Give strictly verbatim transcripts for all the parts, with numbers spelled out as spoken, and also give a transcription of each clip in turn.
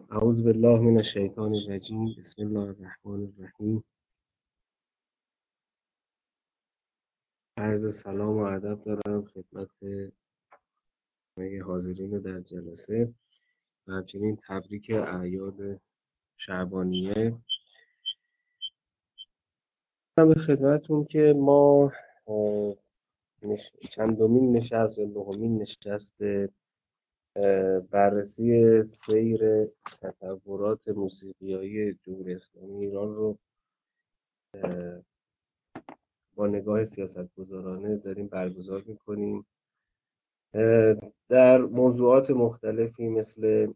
اعوذ بالله من الشیطان الرجیم. بسم الله الرحمن الرحیم. عرض سلام و ادب دارم خدمت همه حاضرین در جلسه و همچنین تبریک اعیاد شعبانیه. من به خدمتون که ما اه، نش... چندمین نشست یا نهمین نشست اه، بررسی سیر تطورات موسیقیایی جمهوری اسلامی ایران رو اه، با نگاه سیاستگزارانه داریم برگزار میکنیم در موضوعات مختلفی مثل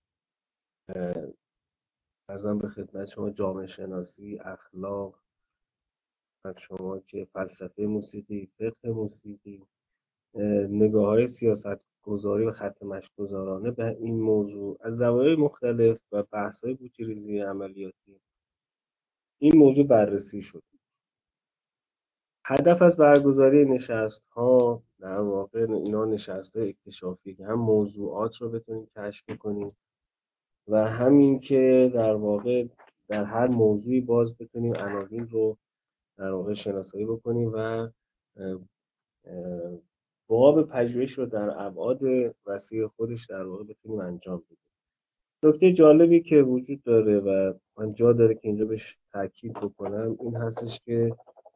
ارزم به خدمت شما جامعه شناسی، اخلاق، و شما که فلسفه موسیقی، فقه موسیقی، نگاه های سیاست گذاری و خط مشی به این موضوع از زوایای مختلف و بحث های بوتیریزی عملیاتی این موضوع بررسی شد. هدف از برگزاری نشست ها در واقع اینا نشست های اکتشافی که هم موضوعات رو بتونیم کشف کنیم و همین که در واقع در هر موضوعی باز بتونیم عناوین رو در واقع شناسایی بکنیم و باب پژوهش رو در ابعاد وسیع خودش در واقع بتونیم انجام بدیم. نکته جالبی که وجود داره و من جا داره که اینجا بهش تاکید بکنم این هستش که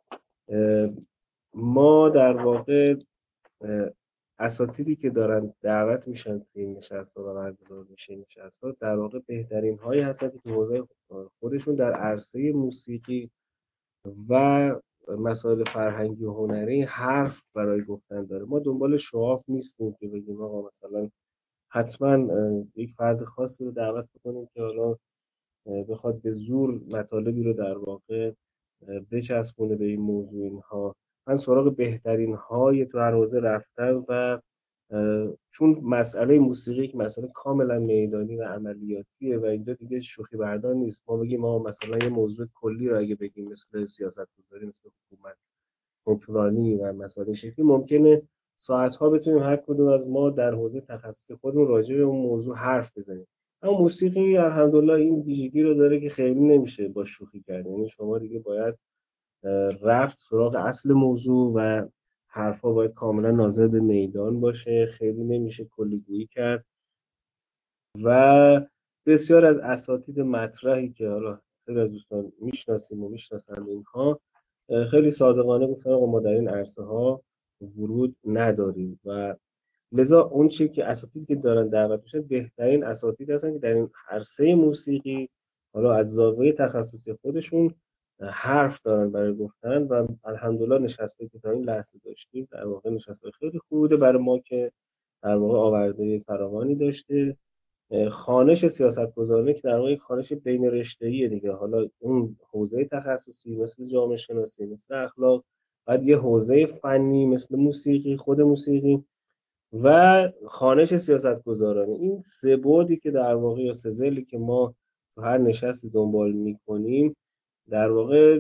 ما در واقع اساتیدی که دارن دعوت میشن توی این نشست ها و برگزار میشه این نشست ها در واقع بهترین هایی هستن که حوزه خودشون در عرصه موسیقی و مسائل فرهنگی و هنری حرف برای گفتن داره. ما دنبال شعاف نیستیم که بگیم آقا مثلا حتما یک فرد خاصی رو دعوت بکنیم که حالا بخواد به زور مطالبی رو در واقع بچسبونه به این موضوع. اینها من سراغ بهترین های تو هر حوزه رفتم و چون مسئله موسیقی یک مسئله کاملا میدانی و عملیاتیه و اینجا دیگه شوخی بردار نیست. ما بگیم ما مثلا یه موضوع کلی رو اگه بگیم مثل سیاست گذاری، مثل حکومت، حکمرانی و مسائل شکلی، ممکنه ساعتها بتونیم هر کدوم از ما در حوزه تخصصی خودمون راجع به اون موضوع حرف بزنیم. اما موسیقی الحمدلله این ویژگی رو داره که خیلی نمیشه با شوخی کرد. یعنی شما دیگه باید رفت سراغ اصل موضوع و حرفا باید کاملا ناظر به میدان باشه، خیلی نمیشه کلیگویی کرد. و بسیار از اساتید مطرحی که حالا خیلی از دوستان میشناسیم و میشناسند اینها خیلی صادقانه گفتن آقا ما در این عرصه ها ورود نداریم و لذا اون چیزی که اساتیدی که دارن دعوت میشن بهترین اساتید هستن که در این عرصه موسیقی حالا از زاویه تخصصی خودشون حرف دارن برای گفتن و الحمدلله نشسته که تا این لحظه داشتیم در واقع نشسته خیلی خوب بوده برای ما که در واقع آورده فراوانی داشته. خوانش سیاستگزارانه که در واقع یک خوانش بین رشته‌ایه دیگه، حالا اون حوزه تخصصی مثل جامعه شناسی، مثل اخلاق، بعد یه حوزه فنی مثل موسیقی، خود موسیقی و خوانش سیاستگزارانه. این سه بعدی که در واقع یا سه ضلعی که ما تو هر نشستی دنبال می‌کنیم در واقع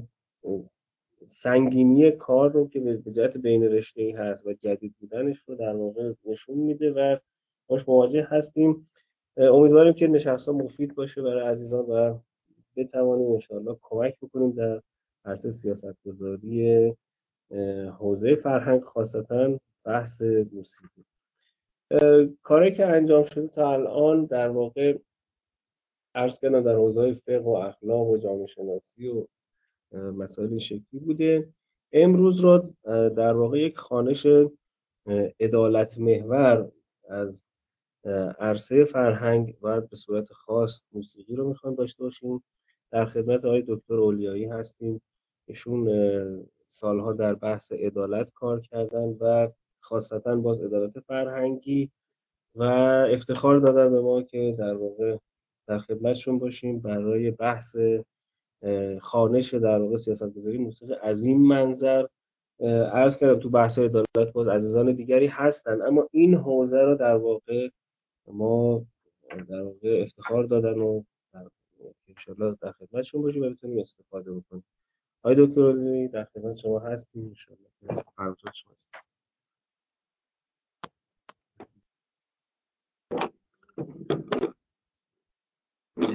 سنگینی کار رو که به جهت بین رشته‌ای هست و جدید بودنش رو در واقع نشون میده و باش مواجه هستیم. امیدواریم که نشست‌ها مفید باشه برای عزیزان و بتوانیم انشاءالله کمک بکنیم در عرصه سیاستگذاری حوزه فرهنگ، خاصتا بحث موسیقی. کاری که انجام شده تا الان در واقع عرض کردم در حوزه فقه و اخلاق و جامعه شناسی و مسائل این شکلی بوده. امروز رو در واقع یک خوانش عدالت محور از عرصه فرهنگ و به صورت خاص موسیقی رو میخوایم داشته باشیم. در خدمت آقای دکتر اولیایی هستیم. ایشون سالها در بحث عدالت کار کردن و خاصتا باز عدالت فرهنگی و افتخار دادن به ما که در واقع در خدمتشون باشیم برای بحث خوانش در واقع سیاستگذاری موسیقی از این منظر. عرض کردم تو بحث عدالت باز عزیزان دیگری هستن، اما این حوزه رو در واقع ما در واقع افتخار دادن و انشالله در خدمتشون باشیم و بتونیم استفاده بکنیم. آقای دکتر علی در خدمت شما هستیم انشالله. فرمایشات شما هستیم.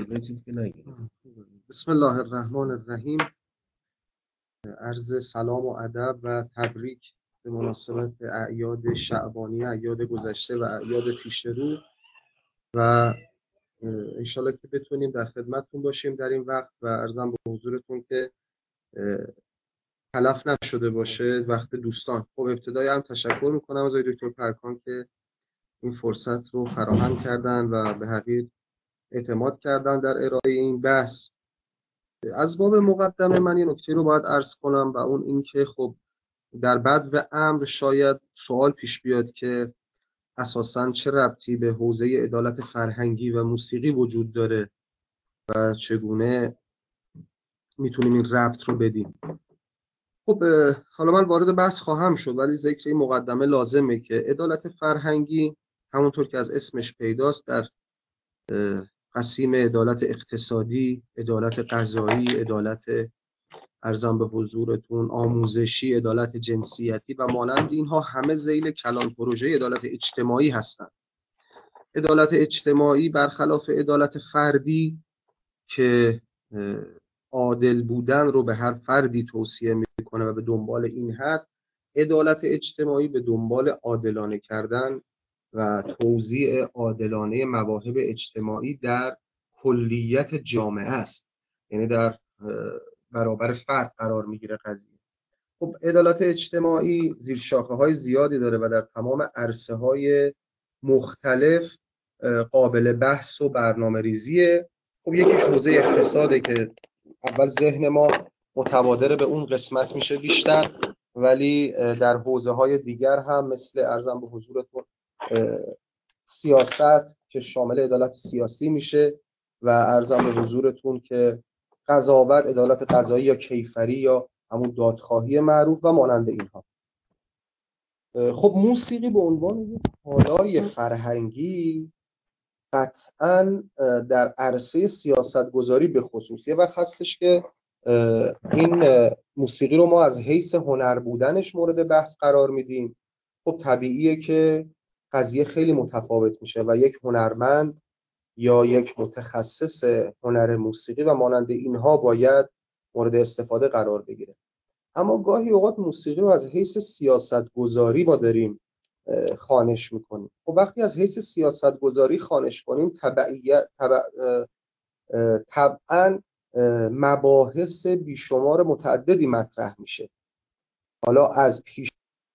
جلوی چیزی که نگیریم. بسم الله الرحمن الرحیم. عرض سلام و ادب و تبریک به مناسبت اعیاد شعبانی، اعیاد گذشته و اعیاد پیش رو، و انشالله که بتونیم در خدمتتون باشیم در این وقت و عرضم به حضورتون که تلف نشده باشه وقت دوستان. خب ابتدای هم تشکر میکنم از دکتر پرکان که این فرصت رو فراهم کردن و به حقیقت اعتماد کردن در ارائه این بحث. از باب مقدمه من یه نکته رو باید عرض کنم و اون این که خب در بد و امر شاید سوال پیش بیاد که اساساً چه ربطی به حوزه عدالت فرهنگی و موسیقی وجود داره و چگونه میتونیم این ربط رو بدیم. خب حالا من وارد بحث خواهم شد، ولی ذکر این مقدمه لازمه که عدالت فرهنگی همونطور که از اسمش پیداست در قسیم عدالت اقتصادی، عدالت قضایی، عدالت ارزان به حضورتون آموزشی، عدالت جنسیتی و مانند اینها همه ذیل کلان پروژه عدالت اجتماعی هستند. عدالت اجتماعی برخلاف عدالت فردی که عادل بودن رو به هر فردی توصیه میکنه و به دنبال این هست، عدالت اجتماعی به دنبال عادلانه کردن و توزیع عادلانه مواهب اجتماعی در کلیت جامعه است، یعنی در برابر فرد قرار میگیره قضیه. خب عدالت اجتماعی زیر شاخه های زیادی داره و در تمام عرصه های مختلف قابل بحث و برنامه ریزیه. خب یکیش حوزه اقتصاده که اول ذهن ما متبادر به اون قسمت میشه بیشتر، ولی در حوزه های دیگر هم مثل ارزم به حضورتون سیاست که شامل عدالت سیاسی میشه و ارزم به حضورتون که قضاوت، عدالت قضایی یا کیفری یا همون دادخواهی معروف و مانند اینها. خب موسیقی به عنوان یک کالای فرهنگی قطعاً در عرصه سیاستگذاری به خصوص یه وقت هستش که این موسیقی رو ما از حیث هنر بودنش مورد بحث قرار میدیم. خب طبیعیه که قضیه خیلی متفاوت میشه و یک هنرمند یا یک متخصص هنر موسیقی و مانند اینها باید مورد استفاده قرار بگیره. اما گاهی اوقات موسیقی رو از حیث سیاستگذاری ما داریم خوانش میکنیم. خب وقتی از حیث سیاستگذاری خوانش کنیم تبعیت تبع طبعاً مباحث بیشمار متعددی مطرح میشه. حالا از پیش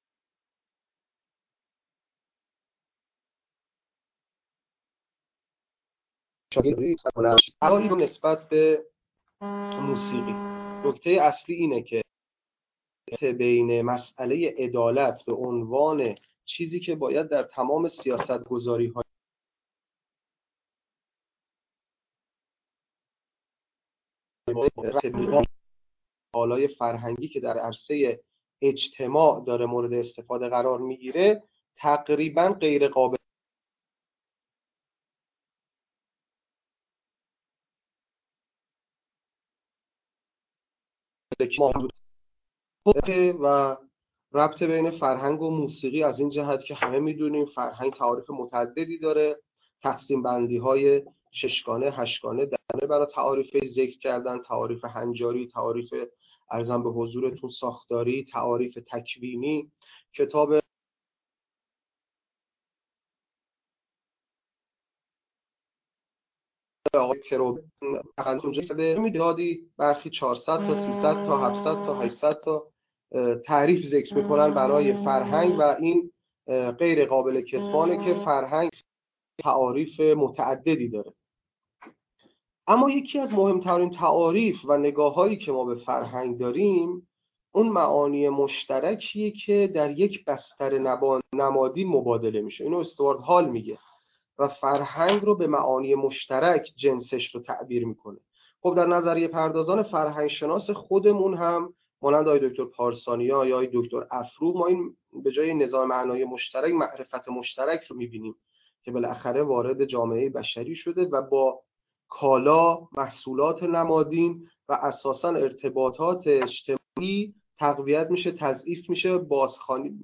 رو نسبت به موسیقی، نکته اصلی اینه که بین مسئله عدالت به عنوان چیزی که باید در تمام سیاستگذاری های کالای فرهنگی که در عرصه اجتماع داره مورد استفاده قرار میگیره تقریبا غیر قابل و ربط بین فرهنگ و موسیقی از این جهت که همه میدونیم فرهنگ تعاریف متعددی داره، تقسیم بندی های ششگانه هشتگانه دانه برای تعاریف ذکر کردن، تعاریف هنجاری، تعاریف ارزم به حضورتون ساختاری، تعاریف تکوینی. کتاب آقای کروبی اونجا شده میدادی برخی چهارصد تا سیصد تا هفتصد تا هشتصد تا تعریف ذکر میکنن برای فرهنگ و این غیر قابل کتمانه که فرهنگ تعاریف متعددی داره. اما یکی از مهمترین تعاریف و نگاه‌هایی که ما به فرهنگ داریم اون معانی مشترکیه که در یک بستر نمادین مبادله میشه. اینو استوارت هال میگه و فرهنگ رو به معانی مشترک جنسش رو تعبیر میکنه. خب در نظریه پردازان فرهنگ شناس خودمون هم مانند آقای دکتر پارسانیا یا آقای دکتر افروغ ما این به جای نظام معنای مشترک معرفت مشترک رو میبینیم که بالاخره وارد جامعه بشری شده و با کالا، محصولات نمادین و اساساً ارتباطات اجتماعی تقویت میشه، تضعیف میشه، بازخوانی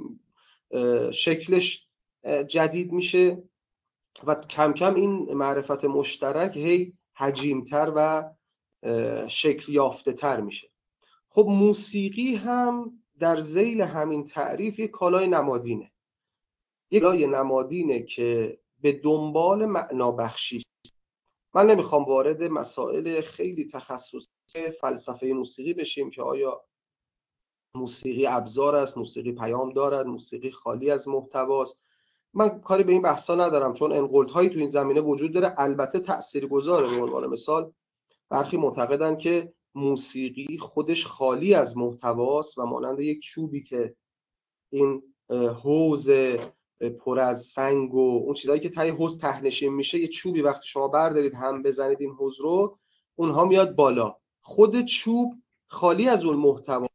شکلش جدید میشه و کم کم این معرفت مشترک هی حجیمتر و شکل یافته تر میشه. خب موسیقی هم در ذیل همین تعریف یک کالای نمادینه، یک کالای نمادینه که به دنبال معنا بخشی است. من نمیخوام وارد مسائل خیلی تخصصی فلسفه موسیقی بشیم که آیا موسیقی ابزار است، موسیقی پیام دارد، موسیقی خالی از محتواست. من کاری به این بحثا ندارم، چون انقلت‌هایی تو این زمینه وجود داره، البته تاثیرگذاره. به عنوان مثال برخی معتقدن که موسیقی خودش خالی از محتواست و مانند یک چوبی که این حوض پر از سنگ و اون چیزایی که تای حوض تهنشین میشه، یه چوبی وقتی شما بردارید هم بزنید این حوض رو، اونها میاد بالا. خود چوب خالی از اون محتوا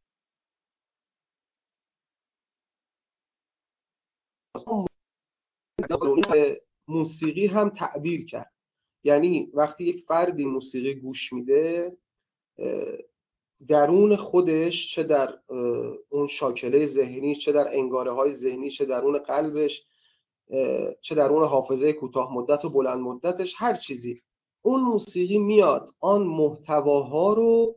موسیقی هم تعبیر کرد. یعنی وقتی یک فردی موسیقی گوش میده، درون خودش، چه در اون شاکله ذهنی، چه در انگاره های ذهنی، چه درون قلبش، چه درون حافظه کوتاه مدت و بلند مدتش، هر چیزی، اون موسیقی میاد آن محتواها رو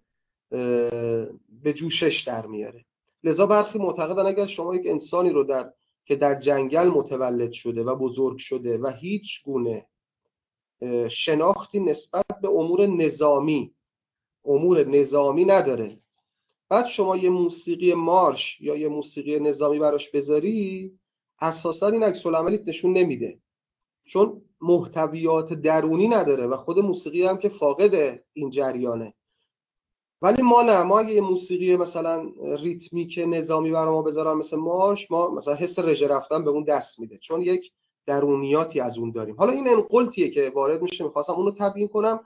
به جوشش در میاره. لذا برخی معتقدن اگر شما یک انسانی رو در که در جنگل متولد شده و بزرگ شده و هیچ گونه شناختی نسبت به امور نظامی امور نظامی نداره، بعد شما یه موسیقی مارش یا یه موسیقی نظامی براش بذاری، اساسا این عکس العملیت نشون نمیده، چون محتویات درونی نداره و خود موسیقی هم که فاقد این جریانه. ولی ما نه، ما اگه یه موسیقی مثلا ریتمیک نظامی برای ما بذارن مثل مارش، ما مثلا حس رژه رفتن به اون دست میده، چون یک درونیاتی از اون داریم. حالا این انقلتیه که وارد میشه، میخواستم اونو تبیین کنم.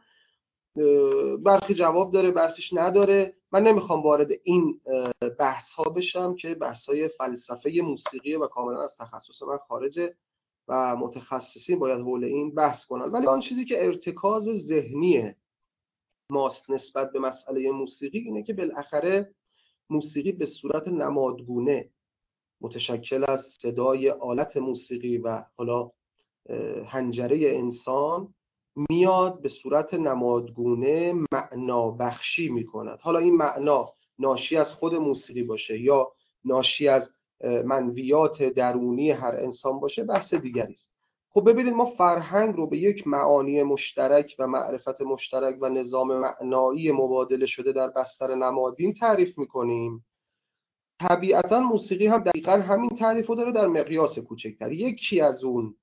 برخی جواب داره، برخیش نداره. من نمیخوام وارد این بحث ها بشم که بحث های فلسفه موسیقی و کاملا از تخصص من خارجه و متخصصین باید حول این بحث کنن. ولی آن چیزی که ارتکاز ذهنیه ماست نسبت به مسئله موسیقی اینه که بالاخره موسیقی به صورت نمادگونه متشکل از صدای آلت موسیقی و حالا حنجره انسان میاد به صورت نمادگونه معنا بخشی میکند. حالا این معنا ناشی از خود موسیقی باشه یا ناشی از منویات درونی هر انسان باشه، بحث دیگری است. خب ببینید، ما فرهنگ رو به یک معانی مشترک و معرفت مشترک و نظام معنایی مبادله شده در بستر نمادین تعریف میکنیم. طبیعتا موسیقی هم دقیقا همین تعریف رو داره در مقیاس کوچکتر. یکی از اون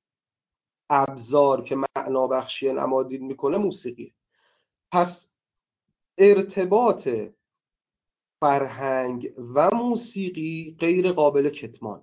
ابزار که معنا بخشی نمادین میکنه موسیقی. پس ارتباط فرهنگ و موسیقی غیر قابل کتمان.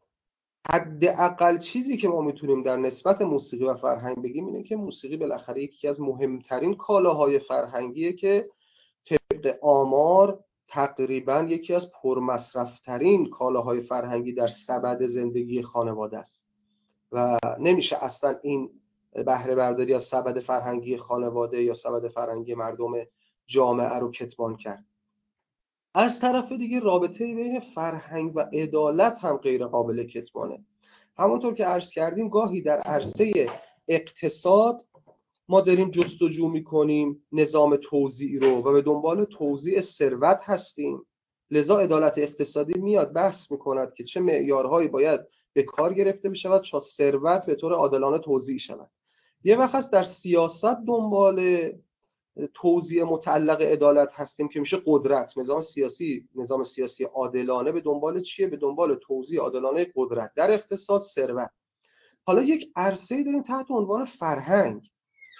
حداقل چیزی که ما میتونیم در نسبت موسیقی و فرهنگ بگیم اینه که موسیقی بالاخره یکی از مهمترین کالاهای فرهنگیه که طبق آمار تقریبا یکی از پرمصرفترین کالاهای فرهنگی در سبد زندگی خانواده است و نمیشه اصلا این بهره برداری از سبد فرهنگی خانواده یا سبد فرهنگی مردم جامعه رو کتمان کرد. از طرف دیگه رابطه بین فرهنگ و عدالت هم غیر قابل کتمانه. همونطور که عرض کردیم گاهی در عرصه اقتصاد ما داریم جستجو میکنیم نظام توزیع رو و به دنبال توزیع ثروت هستیم. لذا عدالت اقتصادی میاد بحث میکند که چه معیارهایی باید به کار گرفته بشود تا ثروت به طور عادلانه توزیع شود. یه وقت هست در سیاست دنبال توزیع متعلق عدالت هستیم که میشه قدرت. نظام سیاسی نظام سیاسی عادلانه به دنبال چیه؟ به دنبال توزیع عادلانه قدرت. در اقتصاد ثروت. حالا یک عرصه‌ای داریم تحت عنوان فرهنگ.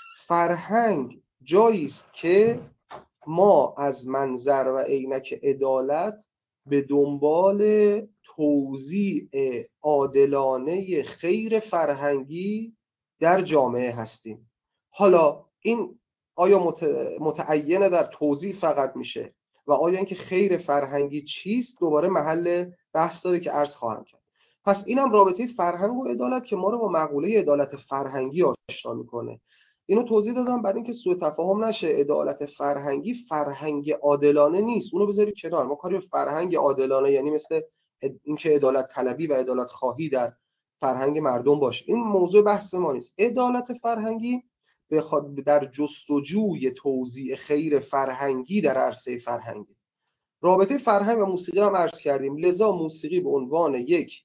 فرهنگ جایی است که ما از منظر و عینک عدالت به دنبال توزیع عادلانه خیر فرهنگی در جامعه هستیم. حالا این آیا متعینه در توزیع فقط میشه و آیا اینکه خیر فرهنگی چیست دوباره محل بحث داره که عرض خواهم کرد. پس اینم رابطه فرهنگ و عدالت که ما رو با مقوله عدالت فرهنگی آشنا میکنه. اینو توضیح دادم برای اینکه سوء تفاهم نشه. عدالت فرهنگی فرهنگ عادلانه نیست، اونو بذارید کنار. ما کاری به فرهنگ عادلانه یعنی مثل اینکه عدالت طلبی و عدالت خواهی در فرهنگ مردم باشه، این موضوع بحث ما نیست. عدالت فرهنگی بخواد در جستجوی توزیع خیر فرهنگی در عرصه فرهنگی. رابطه فرهنگ و موسیقی هم عرض کردیم، لذا موسیقی به عنوان یک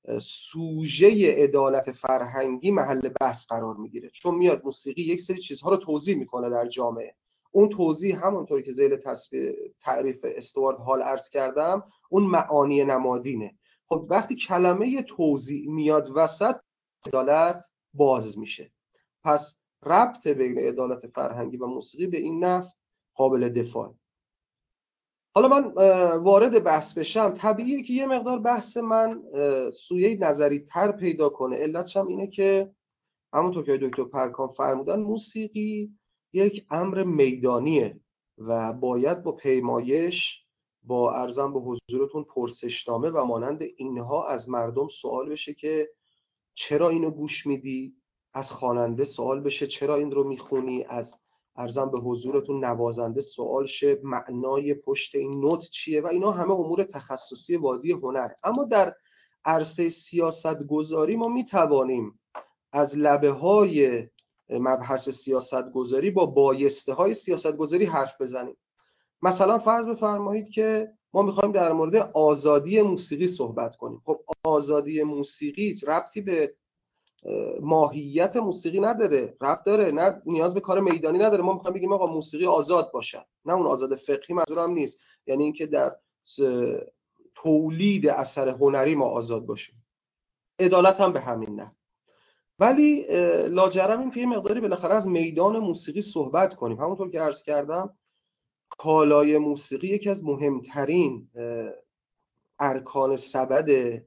سوژه عدالت فرهنگی محل بحث قرار میگیره، چون میاد موسیقی یک سری چیزها رو توضیح میکنه در جامعه. اون توضیح همونطوری که ذیل تعریف استوارت هال عرض کردم، اون معانی نمادینه. خب وقتی کلمه توضیح میاد وسط، عدالت باز میشه. پس ربط بین عدالت فرهنگی و موسیقی به این نحو قابل دفاع. حالا من وارد بحث بشم، طبیعیه که یه مقدار بحث من سویه نظری تر پیدا کنه. علتش هم اینه که همونطور که دکتر پرکان فرمودن، موسیقی یک امر میدانیه و باید با پیمایش، با عرضم به حضورتون پرسشنامه و مانند اینها از مردم سوال بشه که چرا اینو گوش میدی، از خواننده سوال بشه چرا این رو میخونی، از عرضم به حضورتون نوازنده سوال شه معنای پشت این نوت چیه، و اینا همه امور تخصصی وادی هنر. اما در عرصه سیاست گذاری ما میتوانیم از لبه های مبحث سیاست گذاری با بایسته های سیاست گذاری حرف بزنیم. مثلا فرض بفرمایید که ما میخوایم در مورد آزادی موسیقی صحبت کنیم. خب آزادی موسیقی ربطی به ماهیت موسیقی نداره، ربط داره، نه نیاز به کار میدانی نداره. ما میخوایم بگیم آقا موسیقی آزاد باشه، نه اون آزاد فقهی منظورم نیست، یعنی اینکه در تولید اثر هنری ما آزاد باشیم. عدالت هم به همین نه. ولی لاجرم این که یه مقداری بالاخره از میدان موسیقی صحبت کنیم. همونطور که عرض کردم، کالای موسیقی یکی از مهمترین ارکان سبد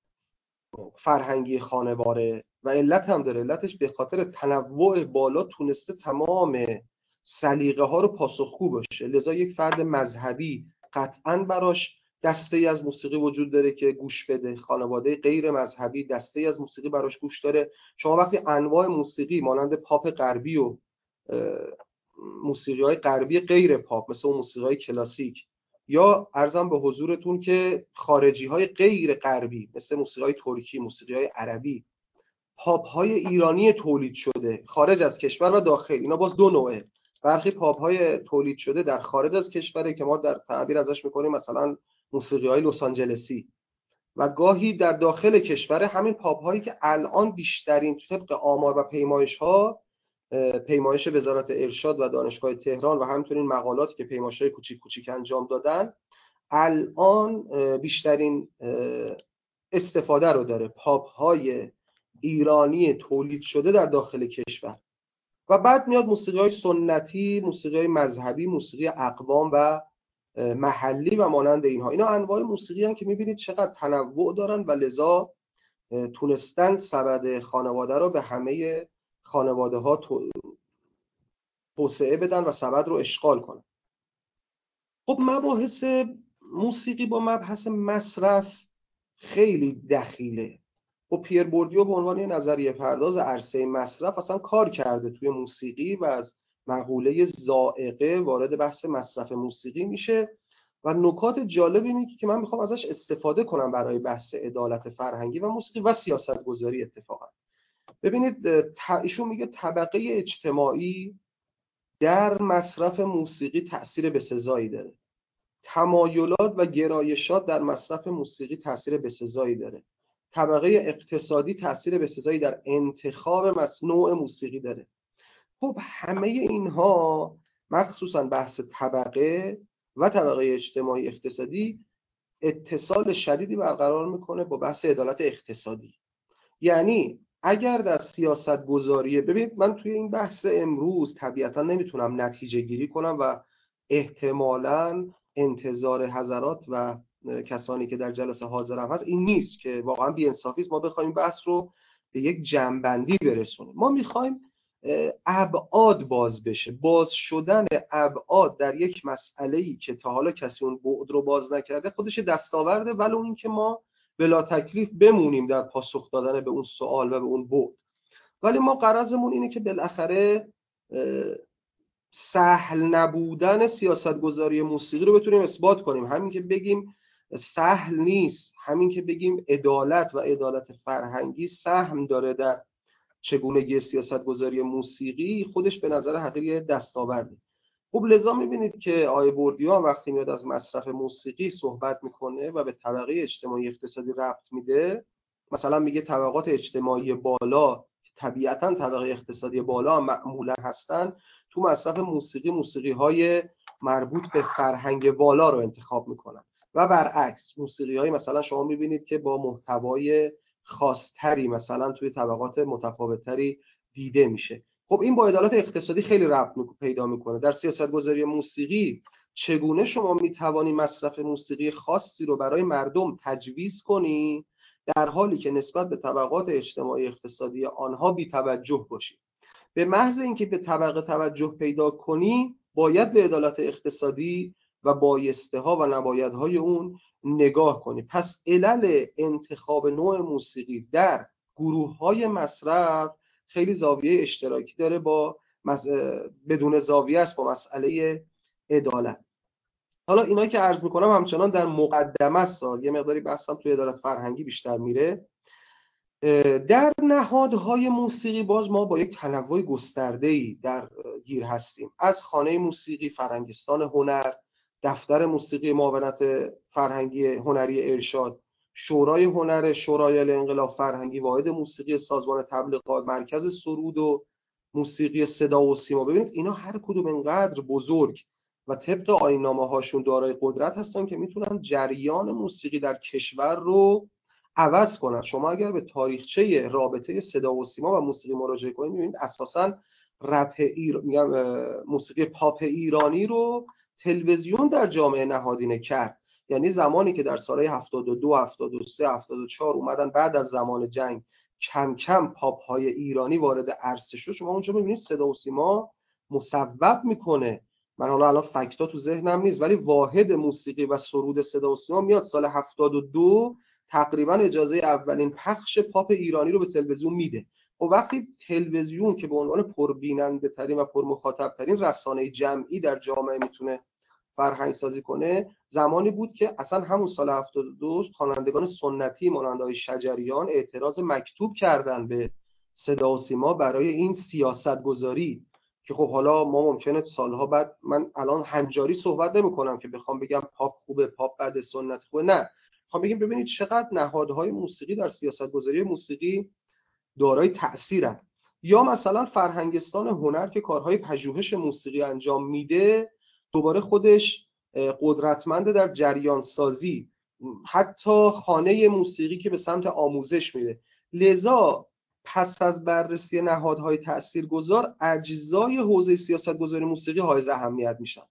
فرهنگی خانواره و علت هم داره. علتش به خاطر تنوع بالا تونسته تمام سلیقه ها رو پاسخگو باشه. لذا یک فرد مذهبی قطعاً براش دسته ای از موسیقی وجود داره که گوش بده، خانواده غیر مذهبی دسته ای از موسیقی براش گوش داره. شما وقتی انواع موسیقی مانند پاپ غربی و موسیقی های غربی غیر پاپ مثل اون موسیقی های کلاسیک، یا عرضم به حضورتون که خارجی های غیر غربی مثل موسیقی های ترکی، موسیقی های عربی، پاپ های ایرانی تولید شده خارج از کشور و داخل، اینا باز دو نوعه. برخی پاپ های تولید شده در خارج از کشوره که ما در تعبیر ازش میکنیم مثلا موسیقی های لس آنجلسی، و گاهی در داخل کشور همین پاپ هایی که الان بیشترین طبق آمار و پیمایش ها، پیمایش وزارت ارشاد و دانشگاه تهران و همچنین مقالاتی که پیمایش‌های کوچیک کوچیک انجام دادن، الان بیشترین استفاده رو داره پاپ های ایرانی تولید شده در داخل کشور. و بعد میاد موسیقی های سنتی، موسیقی های مذهبی، موسیقی اقوام و محلی و مانند اینها. اینا انواع موسیقی هستند که میبینید چقدر تنوع دارن و لذا تونستن سبد خانواده رو به همه خانواده ها توسعه بدن و سبد رو اشغال کنن. خب مباحث موسیقی با مبحث مصرف خیلی دخیله. و پیر بوردیو به عنوان نظریه پرداز عرصه مصرف اصلا کار کرده توی موسیقی و از مقوله ذائقه وارد بحث مصرف موسیقی میشه و نکات جالبی میگه که من میخوام ازش استفاده کنم برای بحث عدالت فرهنگی و موسیقی و سیاست گذاری. اتفاقا ببینید ایشون میگه طبقه اجتماعی در مصرف موسیقی تأثیر بسزایی داره، تمایلات و گرایشات در مصرف موسیقی تأثیر بسزایی داره، طبقه اقتصادی تأثیر بسزایی در انتخاب نوع موسیقی داره. خب همه اینها مخصوصا بحث طبقه و طبقه اجتماعی اقتصادی اتصال شدیدی برقرار میکنه با بحث عدالت اقتصادی. یعنی اگر در سیاست گذاری، ببینید من توی این بحث امروز طبیعتا نمیتونم نتیجه گیری کنم و احتمالاً انتظار حضرات و کسانی که در جلسه حاضرم هست این نیست که واقعا بی‌انصافی است ما بخوایم بحث رو به یک جمع‌بندی برسونیم. ما میخوایم ابعاد باز بشه، باز شدن ابعاد در یک مسئله‌ای که تا حالا کسی اون بعد رو باز نکرده خودش دستاورده، ولو این که ما بلا تکلیف بمونیم در پاسخ دادن به اون سوال و به اون بعد. ولی ما غرضمون اینه که بالاخره سهل نبودن سیاستگذاری موسیقی رو بتونیم اثبات کنیم. همین که بگیم سهل نیست، همین که بگیم عدالت و عدالت فرهنگی سهم داره در چگونگی سیاستگذاری موسیقی خودش به نظر حقیقی دستاورده. خب لذا میبینید که آقای بردیان وقتی میاد از مصرف موسیقی صحبت میکنه و به طبقه اجتماعی اقتصادی ربط میده، مثلا میگه طبقات اجتماعی بالا طبیعتاً طبقه اقتصادی بالا هم معمولا هستن، تو مصرف موسیقی موسیقی های مربوط به فرهنگ والا رو انتخاب میکنن و برعکس موسیقی های مثلا شما میبینید که با محتوای خاصتری مثلا توی طبقات متفاوتتری دیده میشه. خب این با عدالت اقتصادی خیلی ربط پیدا میکنه. در سیاستگذاری موسیقی چگونه شما میتوانی مصرف موسیقی خاصی رو برای مردم تجویز کنی در حالی که نسبت به طبقات اجتماعی اقتصادی آنها بی توجه باشی. به محض اینکه به طبقه توجه پیدا کنی باید به عدالت اقتصادی و بایسته ها و نبایدهای اون نگاه کنی. پس علل انتخاب نوع موسیقی در گروه های مصرف خیلی زاویه اشتراکی داره با مز... بدون زاویه است با مسئله عدالت. حالا اینایی که عرض میکنم همچنان در مقدمه است، یه مقداری بحثم توی عدالت فرهنگی بیشتر میره. در نهادهای موسیقی باز ما با یک تنوع گسترده‌ای در گیر هستیم، از خانه موسیقی، فرهنگستان هنر، دفتر موسیقی معاونت فرهنگی هنری ارشاد، شورای هنر، شورای انقلاب فرهنگی، واحد موسیقی سازمان تبلیغات، مرکز سرود و موسیقی صدا و سیما. ببینید اینا هر کدوم اینقدر بزرگ و طبق آیین‌نامه هاشون دارای قدرت هستن که میتونن جریان موسیقی در کشور رو عوض کنن. شما اگر به تاریخچه رابطه صدا و سیما و موسیقی مراجعه کنید می‌بینید اساساً رپ ایر... موسیقی پاپ ایرانی رو تلویزیون در جامعه نهادینه کرد. یعنی زمانی که در سالهای هفتاد و دو، هفتاد و سه، هفتاد و چهار اومدن بعد از زمان جنگ کم کم پاپ های ایرانی وارد عرصه شد، شما اونجا می‌بینید صدا و سیما مصوب میکنه. من حالا الان فکتا تو ذهنم نیست ولی واحد موسیقی و سرود صدا و سیما میاد سال هفتاد و دو تقریبا اجازه اولین پخش پاپ ایرانی رو به تلویزیون میده. و وقتی تلویزیون که به عنوان پربیننده ترین و پرمخاطب ترین رسانه جمعی در جامعه میتونه فرهنگ سازی کنه، زمانی بود که اصلا همون سال هفتاد و دو خوانندگان سنتی مانند آقای شجریان اعتراض مکتوب کردن به صدا و سیما برای این سیاست گذاری که خب حالا ما ممکنه سالها بعد، من الان هنجاری صحبت نمی کنم که بخوام بگم پاپ خوبه پاپ بده سنت خوبه، نه، خب بگیم ببینید چقدر نهادهای موسیقی در سیاستگذاری موسیقی دارای تأثیرن. یا مثلا فرهنگستان هنر که کارهای پژوهش موسیقی انجام میده، دوباره خودش قدرتمنده در جریان سازی، حتی خانه موسیقی که به سمت آموزش میده. لذا پس از بررسی نهادهای تأثیرگذار اجزای حوزه سیاستگذاری موسیقی حائز اهمیت میشن.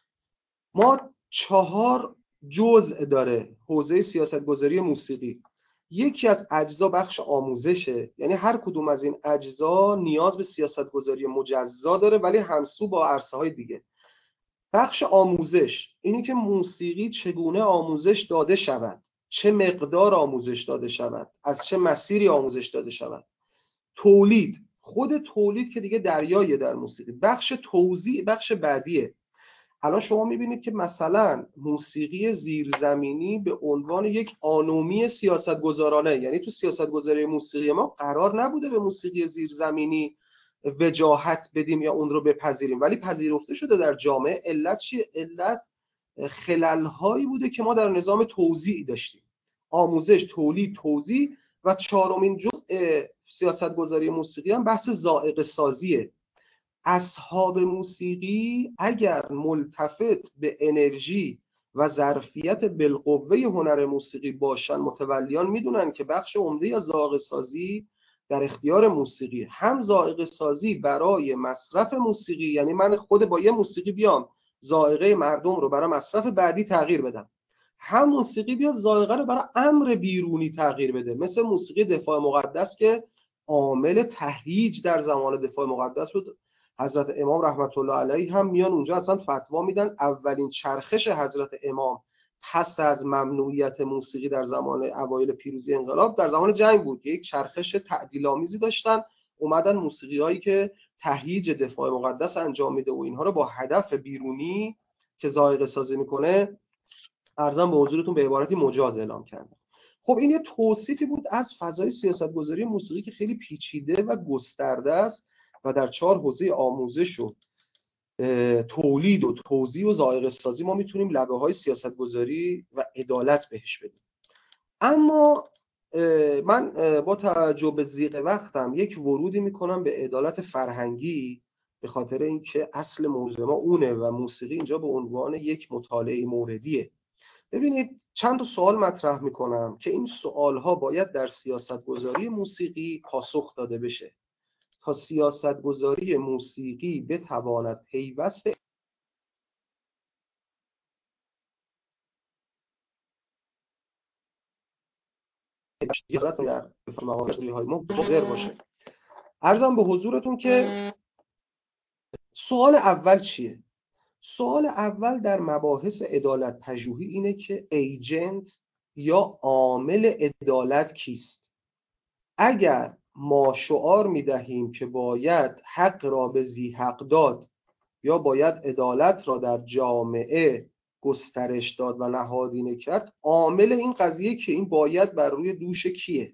ما چهار جزء داره حوزه سیاستگذاری موسیقی. یکی از اجزا بخش آموزشه، یعنی هر کدوم از این اجزا نیاز به سیاستگذاری مجزا داره ولی همسو با عرصه‌های دیگه. بخش آموزش اینی که موسیقی چگونه آموزش داده شود، چه مقدار آموزش داده شود، از چه مسیری آموزش داده شود. تولید، خود تولید که دیگه دریایه در موسیقی. بخش توزیع بخش بعدیه. الان شما میبینید که مثلا موسیقی زیرزمینی به عنوان یک آنومی سیاستگزارانه، یعنی تو سیاستگذاری موسیقی ما قرار نبوده به موسیقی زیرزمینی وجاهت بدیم یا اون رو بپذیریم، ولی پذیرفته شده در جامعه. علت چیه؟ علت خلل‌هایی بوده که ما در نظام توزیع داشتیم: آموزش، تولید، توزیع. و چهارمین جزء سیاستگذاری موسیقی هم بحث ذائقه سازیه. اصحاب موسیقی اگر ملتفت به انرژی و ظرفیت بالقوه هنر موسیقی باشن، متولیان میدونن که بخش عمده از ذائقه سازی در اختیار موسیقی. هم ذائقه سازی برای مصرف موسیقی، یعنی من خود با یه موسیقی بیام ذائقه مردم رو برای مصرف بعدی تغییر بدم، هم موسیقی بیاد ذائقه رو برای امر بیرونی تغییر بده، مثل موسیقی دفاع مقدس که عامل تهییج در زمان دفاع مقدس بود. حضرت امام رحمت الله علیه هم میان اونجا اصلا فتوا میدن. اولین چرخش حضرت امام پس از ممنوعیت موسیقی در زمان اوایل پیروزی انقلاب در زمان جنگ بود که یک چرخش تعدیل‌آمیزی داشتن، اومدن موسیقی هایی که تهییج دفاع مقدس انجام میده و اینها رو با هدف بیرونی که ذائقه سازی میکنه، ارزم به حضورتون به عبارتی مجاز اعلام کردن. خب این یه توصیفی بود از فضای سیاستگذاری موسیقی که خیلی پیچیده و گسترده است و در چهار حوزه آموزش و تولید و توزیع و ذائقه سازی ما میتونیم لبه های سیاستگذاری و عدالت بهش بدیم. اما من با توجه به ضیق وقتم یک ورودی میکنم به عدالت فرهنگی، به خاطر اینکه اصل موضوع ما اونه و موسیقی اینجا به عنوان یک مطالعه موردیه. ببینید چند تا سوال مطرح میکنم که این سوالها باید در سیاستگذاری موسیقی پاسخ داده بشه تا سیاستگذاری موسیقی بتواند پیوست در مقامات های ما حاضر باشه. عرضم به حضورتون که سوال اول چیه؟ سوال اول در مباحث عدالت پژوهی اینه که ایجنت یا عامل عدالت کیست؟ اگر ما شعار میدهیم که باید حق را به ذی حق داد یا باید عدالت را در جامعه گسترش داد و نهادینه کرد، عامل این قضیه که این باید بر روی دوش کیه؟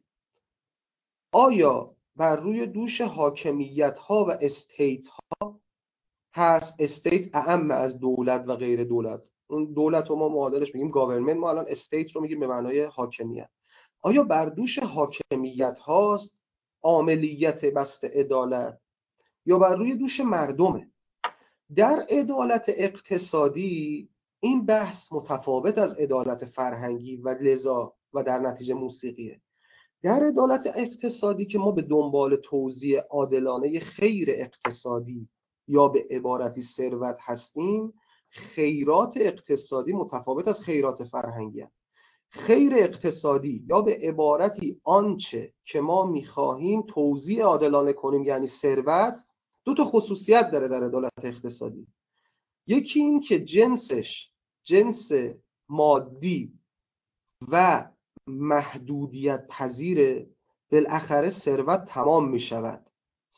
آیا بر روی دوش حاکمیت ها و استیت ها هست؟ استیت اعم از دولت و غیر دولت. اون دولت رو ما معادلش میگیم گاورنمنت، ما الان استیت رو میگیم به معنای حاکمیت. آیا بر دوش حاکمیت هاست عاملیت بست عدالت یا بر روی دوش مردمه؟ در عدالت اقتصادی این بحث متفاوت از عدالت فرهنگی و لذا و در نتیجه موسیقیه. در عدالت اقتصادی که ما به دنبال توزیع عادلانه خیر اقتصادی یا به عبارتی ثروت هستیم، خیرات اقتصادی متفاوت از خیرات فرهنگی هست. خیر اقتصادی یا به عبارتی آنچه که ما میخواهیم توزیع عادلانه کنیم، یعنی ثروت، دو تا خصوصیت داره در عدالت اقتصادی. یکی این که جنسش جنس مادی و محدودیت پذیره، بالاخره ثروت تمام می شود.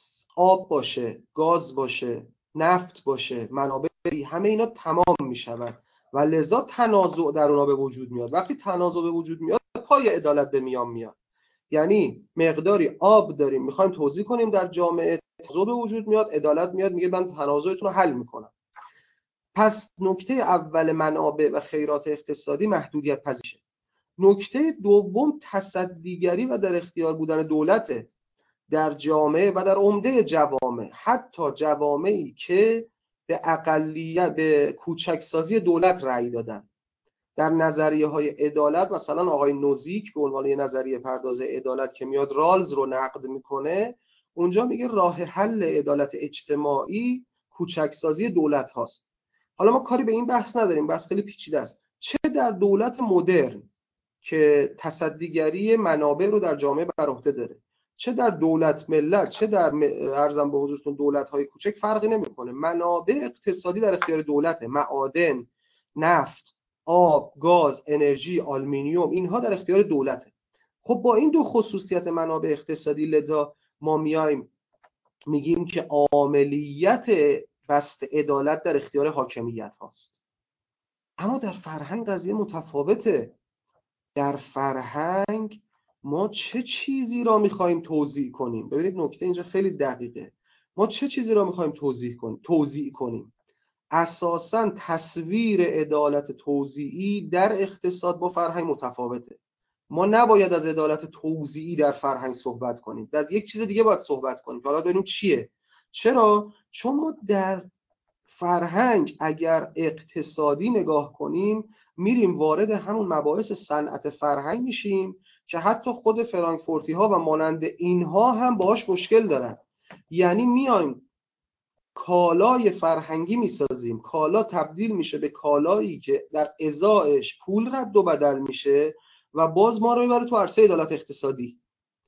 آب باشه، گاز باشه، نفت باشه، منابعی، همه اینا تمام می شود و لذا تنازع در اونا به وجود میاد. وقتی تنازع به وجود میاد پای عدالت به میان میاد. یعنی مقداری آب داریم میخوایم توزیع کنیم در جامعه، تنازع به وجود میاد، عدالت میاد میگه من تنازعتون رو حل میکنم. پس نکته اول منابع و خیرات اقتصادی محدودیت پذیره. نکته دوم تصدیگری و در اختیار بودن دولته در جامعه و در عمده جوامع، حتی جوامعی که به اقلیت به کوچکسازی دولت رأی دادن. در نظریه های عدالت مثلا آقای نوزیک به عنوان یه نظریه پرداز عدالت که میاد رالز رو نقد میکنه، اونجا میگه راه حل عدالت اجتماعی کوچکسازی دولت هاست. حالا ما کاری به این بحث نداریم، بحث خیلی پیچیده است. چه در دولت مدرن که تصدیگری منابع رو در جامعه بر عهده داره، چه در دولت ملت، چه در ارزم به حضورتون دولت‌های کوچک، فرقی نمی‌کنه. منابع اقتصادی در اختیار دولته، معادن، نفت، آب، گاز، انرژی، آلومینیوم، اینها در اختیار دولته. خب با این دو خصوصیت منابع اقتصادی لذا ما میایم میگیم که عاملیت بست عدالت در اختیار حاکمیت هاست. اما در فرهنگ قضیه متفاوته. در فرهنگ ما چه چیزی را میخوایم توزیع کنیم؟ ببینید نکته اینجا خیلی دقیقه. ما چه چیزی را میخوایم توزیع کنیم؟ توزیع کنیم. اساساً تصویر عدالت توزیعی در اقتصاد با فرهنگ متفاوته. ما نباید از عدالت توزیعی در فرهنگ صحبت کنیم. در یک چیز دیگه باید صحبت کنیم. حالا ببینیم چیه؟ چرا؟ چون ما در فرهنگ اگر اقتصادی نگاه کنیم میریم وارد همون مباحث صنعت فرهنگ میشیم که حتی خود فرانکفورتی ها و مانند اینها هم باهاش مشکل دارن. یعنی میایم کالای فرهنگی میسازیم، کالا تبدیل میشه به کالایی که در ازایش پول رد و بدل میشه و باز ما رو میبره تو عرصه عدالت اقتصادی.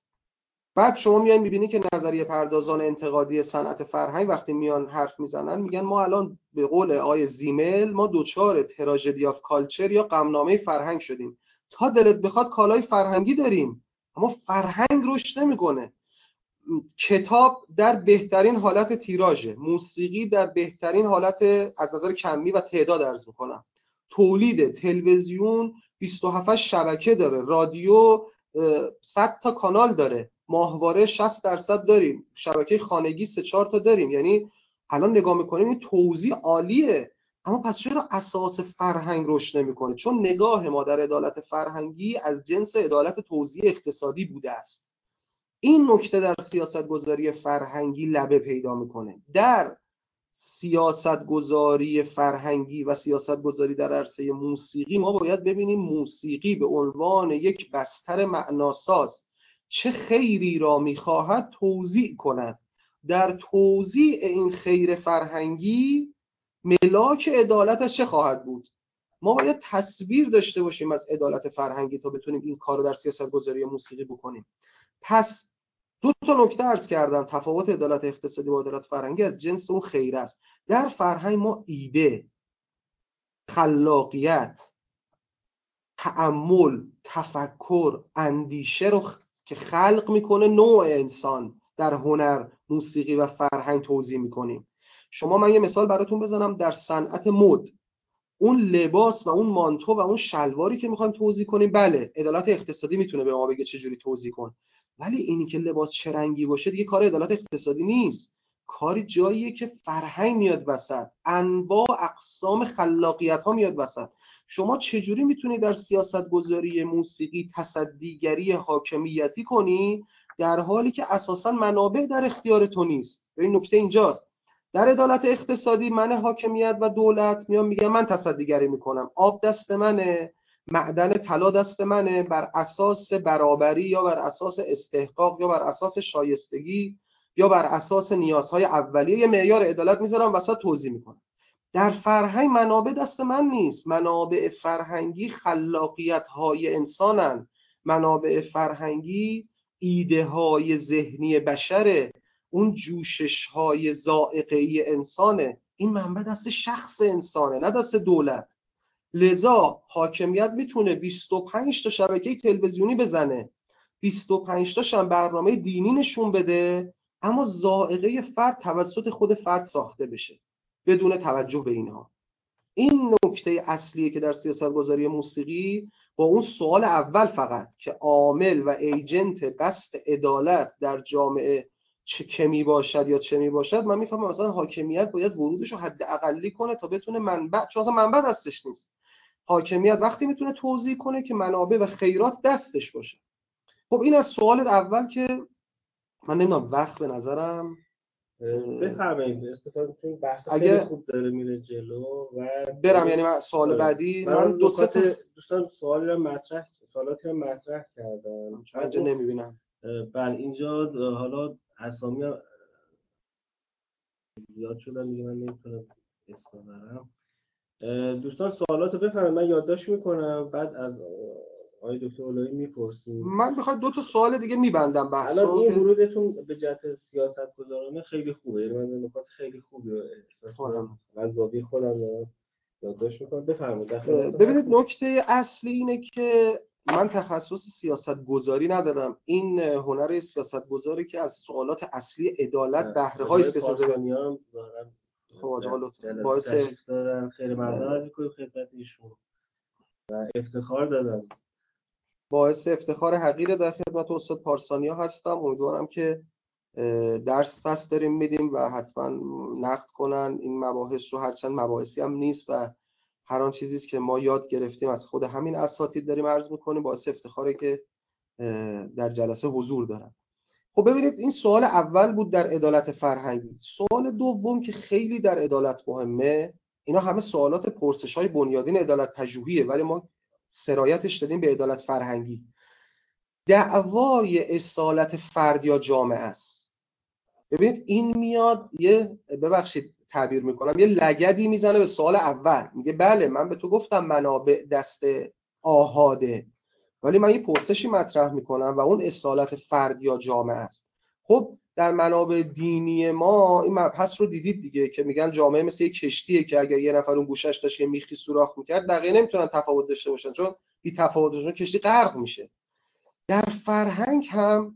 بعد شما میایین میبینی که نظریه پردازان انتقادی صنعت فرهنگ وقتی میان حرف میزنن میگن ما الان به قول آقای زیمل ما دوچار تراژدی آف کالچر یا غمنامه فرهنگ شدیم. تا دلت بخواد کالای فرهنگی داریم اما فرهنگ رشد نمیکنه. کتاب در بهترین حالت تیراژه، موسیقی در بهترین حالت از نظر کمی و تعداد عرض میکنم، تولید تلویزیون بیست و هفت شبکه داره، رادیو صد تا کانال داره، ماهواره شصت درصد داریم، شبکه خانگی سه چهار تا داریم. یعنی الان نگاه میکنیم این توزیع عالیه، اما پس چرا اساس فرهنگ رشد نمیکنه؟ چون نگاه ما در عدالت فرهنگی از جنس عدالت توزیع اقتصادی بوده است. این نکته در سیاست گذاری فرهنگی لبه پیدا میکنه. در سیاست گذاری فرهنگی و سیاست گذاری در عرصه موسیقی ما باید ببینیم موسیقی به عنوان یک بستر معناساز چه خیری را میخواهد توزیع کند. در توزیع این خیر فرهنگی ملاک عدالتش چه خواهد بود؟ ما باید تصویر داشته باشیم از عدالت فرهنگی تا بتونیم این کار رو در سیاست گذاری موسیقی بکنیم. پس دو تا نکته عرض کردم، تفاوت عدالت اقتصادی و عدالت فرهنگی از جنس اون خیر است. در فرهنگ ما ایده، خلاقیت، تأمل، تفکر، اندیشه رو که خلق میکنه نوع انسان در هنر، موسیقی و فرهنگ توزیع میکنیم. شما من یه مثال براتون بزنم. در صنعت مد، اون لباس و اون مانتو و اون شلواری که میخوایم توزیع کنیم، بله عدالت اقتصادی میتونه به ما بگه چجوری توزیع کن، ولی اینی که لباس چه رنگی باشه دیگه کار عدالت اقتصادی نیست. کاری جاییه که فرهنگ میاد وسط، انواع اقسام خلاقیت ها میاد وسط. شما چجوری میتونی در سیاست گذاری موسیقی تصدیگری حاکمیتی کنی در حالی که اساسا منابع در اختیار تو نیست؟ این نکته اینجاست. در عدالت اقتصادی من حاکمیت و دولت میام میگم من تصدیگری میکنم، آب دست منه، معدن طلا دست منه، بر اساس برابری یا بر اساس استحقاق یا بر اساس شایستگی یا بر اساس نیازهای اولیه یه معیار عدالت میذارم وسط توزیع میکنم. در فرهنگ منابع دست من نیست، منابع فرهنگی خلاقیت های انسانن، منابع فرهنگی ایده های ذهنی بشره، اون جوشش های ذائقه‌ای انسانه. این منبع دست شخص انسانه نه دست دولت. لذا حاکمیت میتونه بیست و پنج تا شبکه تلویزیونی بزنه، بیست و پنج تاش هم برنامه دینی نشون بده، اما ذائقه فرد توسط خود فرد ساخته بشه بدون توجه به اینها. این نکته اصلیه که در سیاست گذاری موسیقی با اون سوال اول فقط که عامل و ایجنت بست عدالت در جامعه چه کمی باشد یا چه می باشد، من میفهمم مثلا حاکمیت باید ورودش رو حد اقلی کنه تا بتونه منبع، چون اصلا منبع دستش نیست. حاکمیت وقتی میتونه توزیع کنه که منابع و خیرات دستش باشه. خب این از سوال اول که من نمیدونم وقت به نظرم بفرمایید استفاده کنید، بحث اگه خیلی خوب داره میره جلو و برم. یعنی من سوال بعدی من, من دو سه تا دوستان سوالی رو مطرح سوالاتی رو مطرح کردم چون اینجا نمیبینم. بله اینجا حالا اسامی هم زیاد شدن دیگه من نمیتونم اسم ببرم. دوستان سوالاتو بفرمایید من یادداشت میکنم بعد از آقای دکتر اولایی میپرسیم. من بخوام دو تا سوال دیگه میبندم بحث رو. الان این ورودتون به جهت سیاستگزارانه خیلی خوبه، یعنی من نکات خیلی خوبی رو احساس می‌کنم از زاویه خودم یادداشت میکنم. بفرمایید. ببینید نکته اصلی اینه که من تخصص سیاست گذاری ندارم. این هنر سیاست گذاری که از سوالات اصلی عدالت بهره های سیاست گذاری خب آقا باعث دارن خیلی ممنون از اینکه خدمت ایشون و افتخار دادم. باعث افتخار حقیره در خدمت استاد پارسانیا هستم. امیدوارم که درس پس داریم میدیم و حتما نقد کنن این مباحث رو، هرچند مباحثی هم نیست و هر آن چیزی که ما یاد گرفتیم از خود همین اساتید داریم عرض میکنیم. باعث افتخاره که در جلسه حضور دارم. خب ببینید این سوال اول بود در عدالت فرهنگی. سوال دوم که خیلی در عدالت مهمه، اینا همه سوالات پرسش‌های بنیادین عدالت پژوهیه ولی ما سرایتش دادیم به عدالت فرهنگی. دعوای اصالت فرد یا جامعه است. ببینید این میاد یه ببخشید تعبیر میکنم یه لگدی میزنه به سوال اول، میگه بله من به تو گفتم منابع دست آحاده ولی من یه پرسشی مطرح میکنم و اون اصالت فرد یا جامعه است. خب در منابع دینی ما این مبحث رو دیدید دیگه که میگن جامعه مثل یک کشتیه که اگر یه نفر اون گوشش داشت یه میخی سوراخ میکرد بقیه نمیتونن تفاوت داشته باشن چون بی تفاوت داشتن کشتی غرق میشه. در فرهنگ هم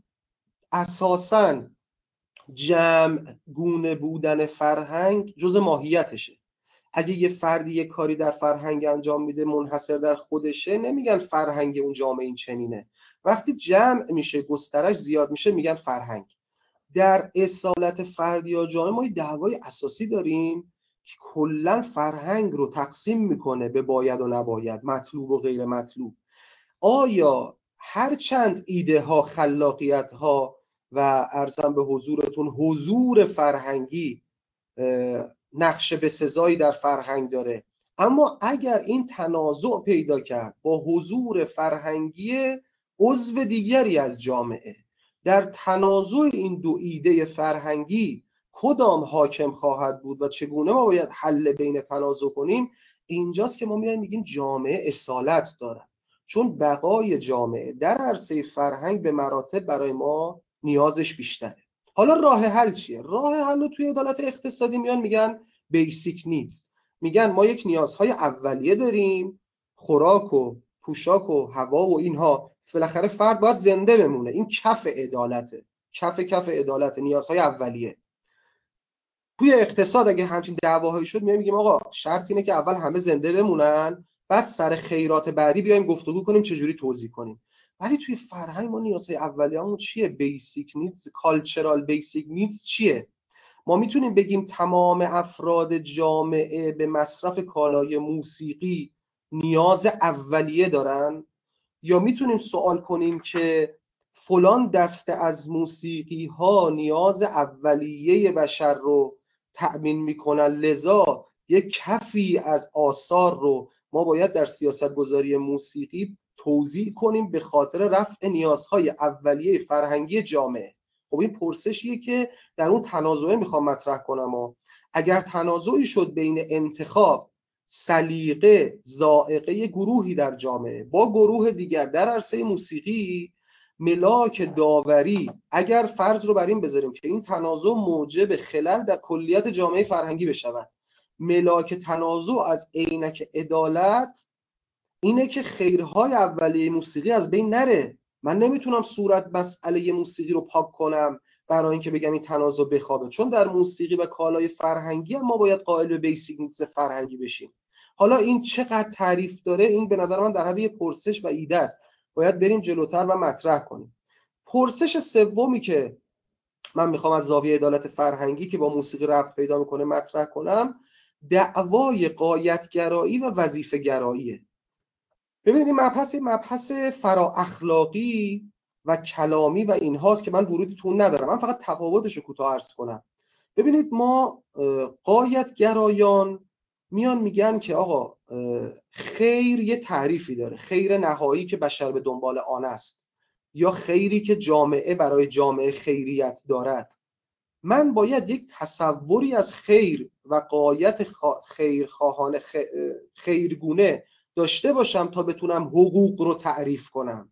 اساساً جمع گونه بودن فرهنگ جز ماهیتشه. اگه یه فردی یه کاری در فرهنگ انجام میده منحصر در خودشه، نمیگن فرهنگ اون جامعه این چنینه. وقتی جمع میشه، گسترش زیاد میشه، میگن فرهنگ. در اصالت فردی یا جامعه ما یه دعوای اساسی داریم که کلا فرهنگ رو تقسیم میکنه به باید و نباید، مطلوب و غیر مطلوب. آیا هر چند ایده ها، خلاقیت ها و ارزم به حضورتون حضور فرهنگی نقش به سزایی در فرهنگ داره، اما اگر این تنازع پیدا کرد با حضور فرهنگی عضو دیگری از جامعه، در تنازع این دو ایده فرهنگی کدام حاکم خواهد بود و چگونه ما باید حل بین تنازع کنیم، اینجاست که ما میایم میگیم جامعه اصالت داره. چون بقای جامعه در عرصه فرهنگ به مراتب برای ما نیازش بیشتره. حالا راه حل چیه؟ راه حل رو توی عدالت اقتصادی میان میگن بیسیک نیدز. میگن ما یک نیازهای اولیه داریم، خوراک و پوشاک و هوا و اینها، بالاخره فرد باید زنده بمونه. این کف عدالته، کف کف عدالت، نیازهای اولیه. توی اقتصاد اگه همچین دعواهایی شد میایم میگیم آقا شرط اینه که اول همه زنده بمونن، بعد سر خیرات بعدی بیایم گفتگو کنیم چجوری توزیع کنیم. ولی توی فرهنگ ما نیازهای اولیه‌مون چیه؟ بیسیک نیدز، کالچرال بیسیک نیدز چیه؟ ما میتونیم بگیم تمام افراد جامعه به مصرف کالای موسیقی نیاز اولیه دارن، یا میتونیم سوال کنیم که فلان دسته از موسیقی ها نیاز اولیه بشر رو تأمین میکنن، لذا یک کفی از آثار رو ما باید در سیاست گذاری موسیقی توزیع کنیم به خاطر رفع نیازهای اولیه فرهنگی جامعه. خب این پرسشیه که در اون تنازعه میخوام مطرح کنم. و اگر تنازعی شد بین انتخاب سلیقه، ذائقه گروهی در جامعه با گروه دیگر در عرصه موسیقی، ملاک داوری، اگر فرض رو بر این بذاریم که این تنازع موجب خلل در کلیت جامعه فرهنگی بشود، ملاک تنازع از عینک عدالت اینه که خیرهای اولیه موسیقی از بین نره. من نمیتونم صورت مسئله موسیقی رو پاک کنم برای اینکه بگم این تنازع بخوابه، چون در موسیقی و کالای فرهنگی هم ما باید قائل به بیسیک نیدز فرهنگی بشیم. حالا این چقدر تعریف داره، این به نظر من در حد یه پرسش و ایده است، باید بریم جلوتر و مطرح کنیم. پرسش سومی که من میخوام از زاویه عدالت فرهنگی که با موسیقی ربط پیدا میکنه مطرح کنم، دعوای غایت‌گرایی و وظیفه گراییه. ببینید این مبحث مبحث فرا اخلاقی و کلامی و اینهاست که من ورودی تو ندارم، من فقط تفاوتش رو کوتاه عرض کنم. ببینید ما غایت گرایان میان میگن که آقا خیر یه تعریفی داره، خیر نهایی که بشر به دنبال آن است، یا خیری که جامعه برای جامعه خیریت دارد. من باید یک تصوری از خیر و غایت خیرخواهانه خیرگونه داشته باشم تا بتونم حقوق رو تعریف کنم.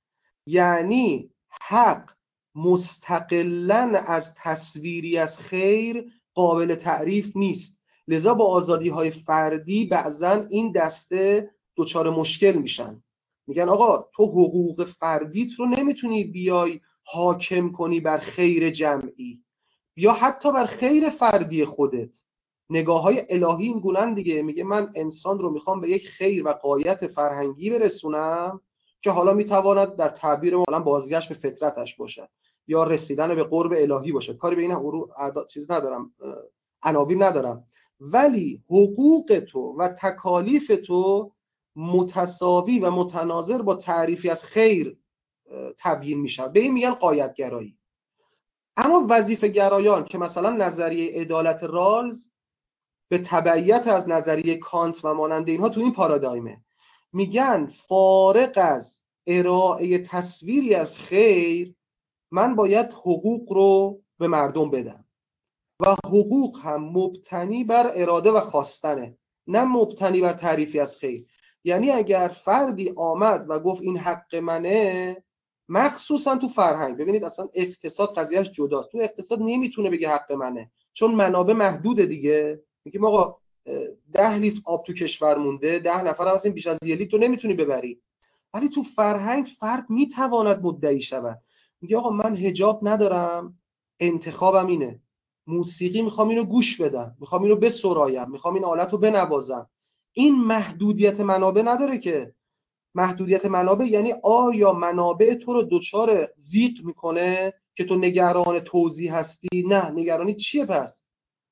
یعنی حق مستقلاً از تصویری از خیر قابل تعریف نیست، لذا با آزادی‌های فردی بعضاً این دسته دچار مشکل میشن. میگن آقا تو حقوق فردیت رو نمیتونی بیای حاکم کنی بر خیر جمعی یا حتی بر خیر فردی خودت. نگاه‌های الهی این گونن دیگه، میگه من انسان رو میخوام به یک خیر و غایت فرهنگی برسونم که حالا میتواند در تعبیر ما بازگشت به فطرتش باشد یا رسیدن به قرب الهی باشد. کاری به این چیز ندارم، عناوین ندارم، ولی حقوق تو و تکالیف تو متساوی و متناظر با تعریفی از خیر تبیین میشه. به این میگن غایت گرایی. اما وظیفه گرایان که مثلا نظریه عدالت رالز به تبعیت از نظریه کانت و مانند اینها تو این پارادایمه، میگن فارغ از ارائه تصویری از خیر من باید حقوق رو به مردم بدم و حقوق هم مبتنی بر اراده و خواستنه، نه مبتنی بر تعریفی از خیر. یعنی اگر فردی آمد و گفت این حق منه، مخصوصا تو فرهنگ، ببینید اصلا اقتصاد قضیهش جداست، تو اقتصاد نمیتونه بگه حق منه چون منابع محدوده دیگه. میگیم آقا ده لیتر آب تو کشور مونده، ده نفر هم هستیم، بیش از یک لیتر تو نمیتونی ببری. ولی تو فرهنگ فرد میتواند مدعی شود، میگه آقا من حجاب ندارم، انتخابم اینه، موسیقی میخوام اینو گوش بدم، میخوام اینو بسرایم، میخوام این آلت رو بنوازم. این محدودیت منابع نداره که. محدودیت منابع یعنی آیا منابع تو رو دچار ضیق میکنه که تو نگران توزیع هستی؟ نه. نگرانی چیه پس؟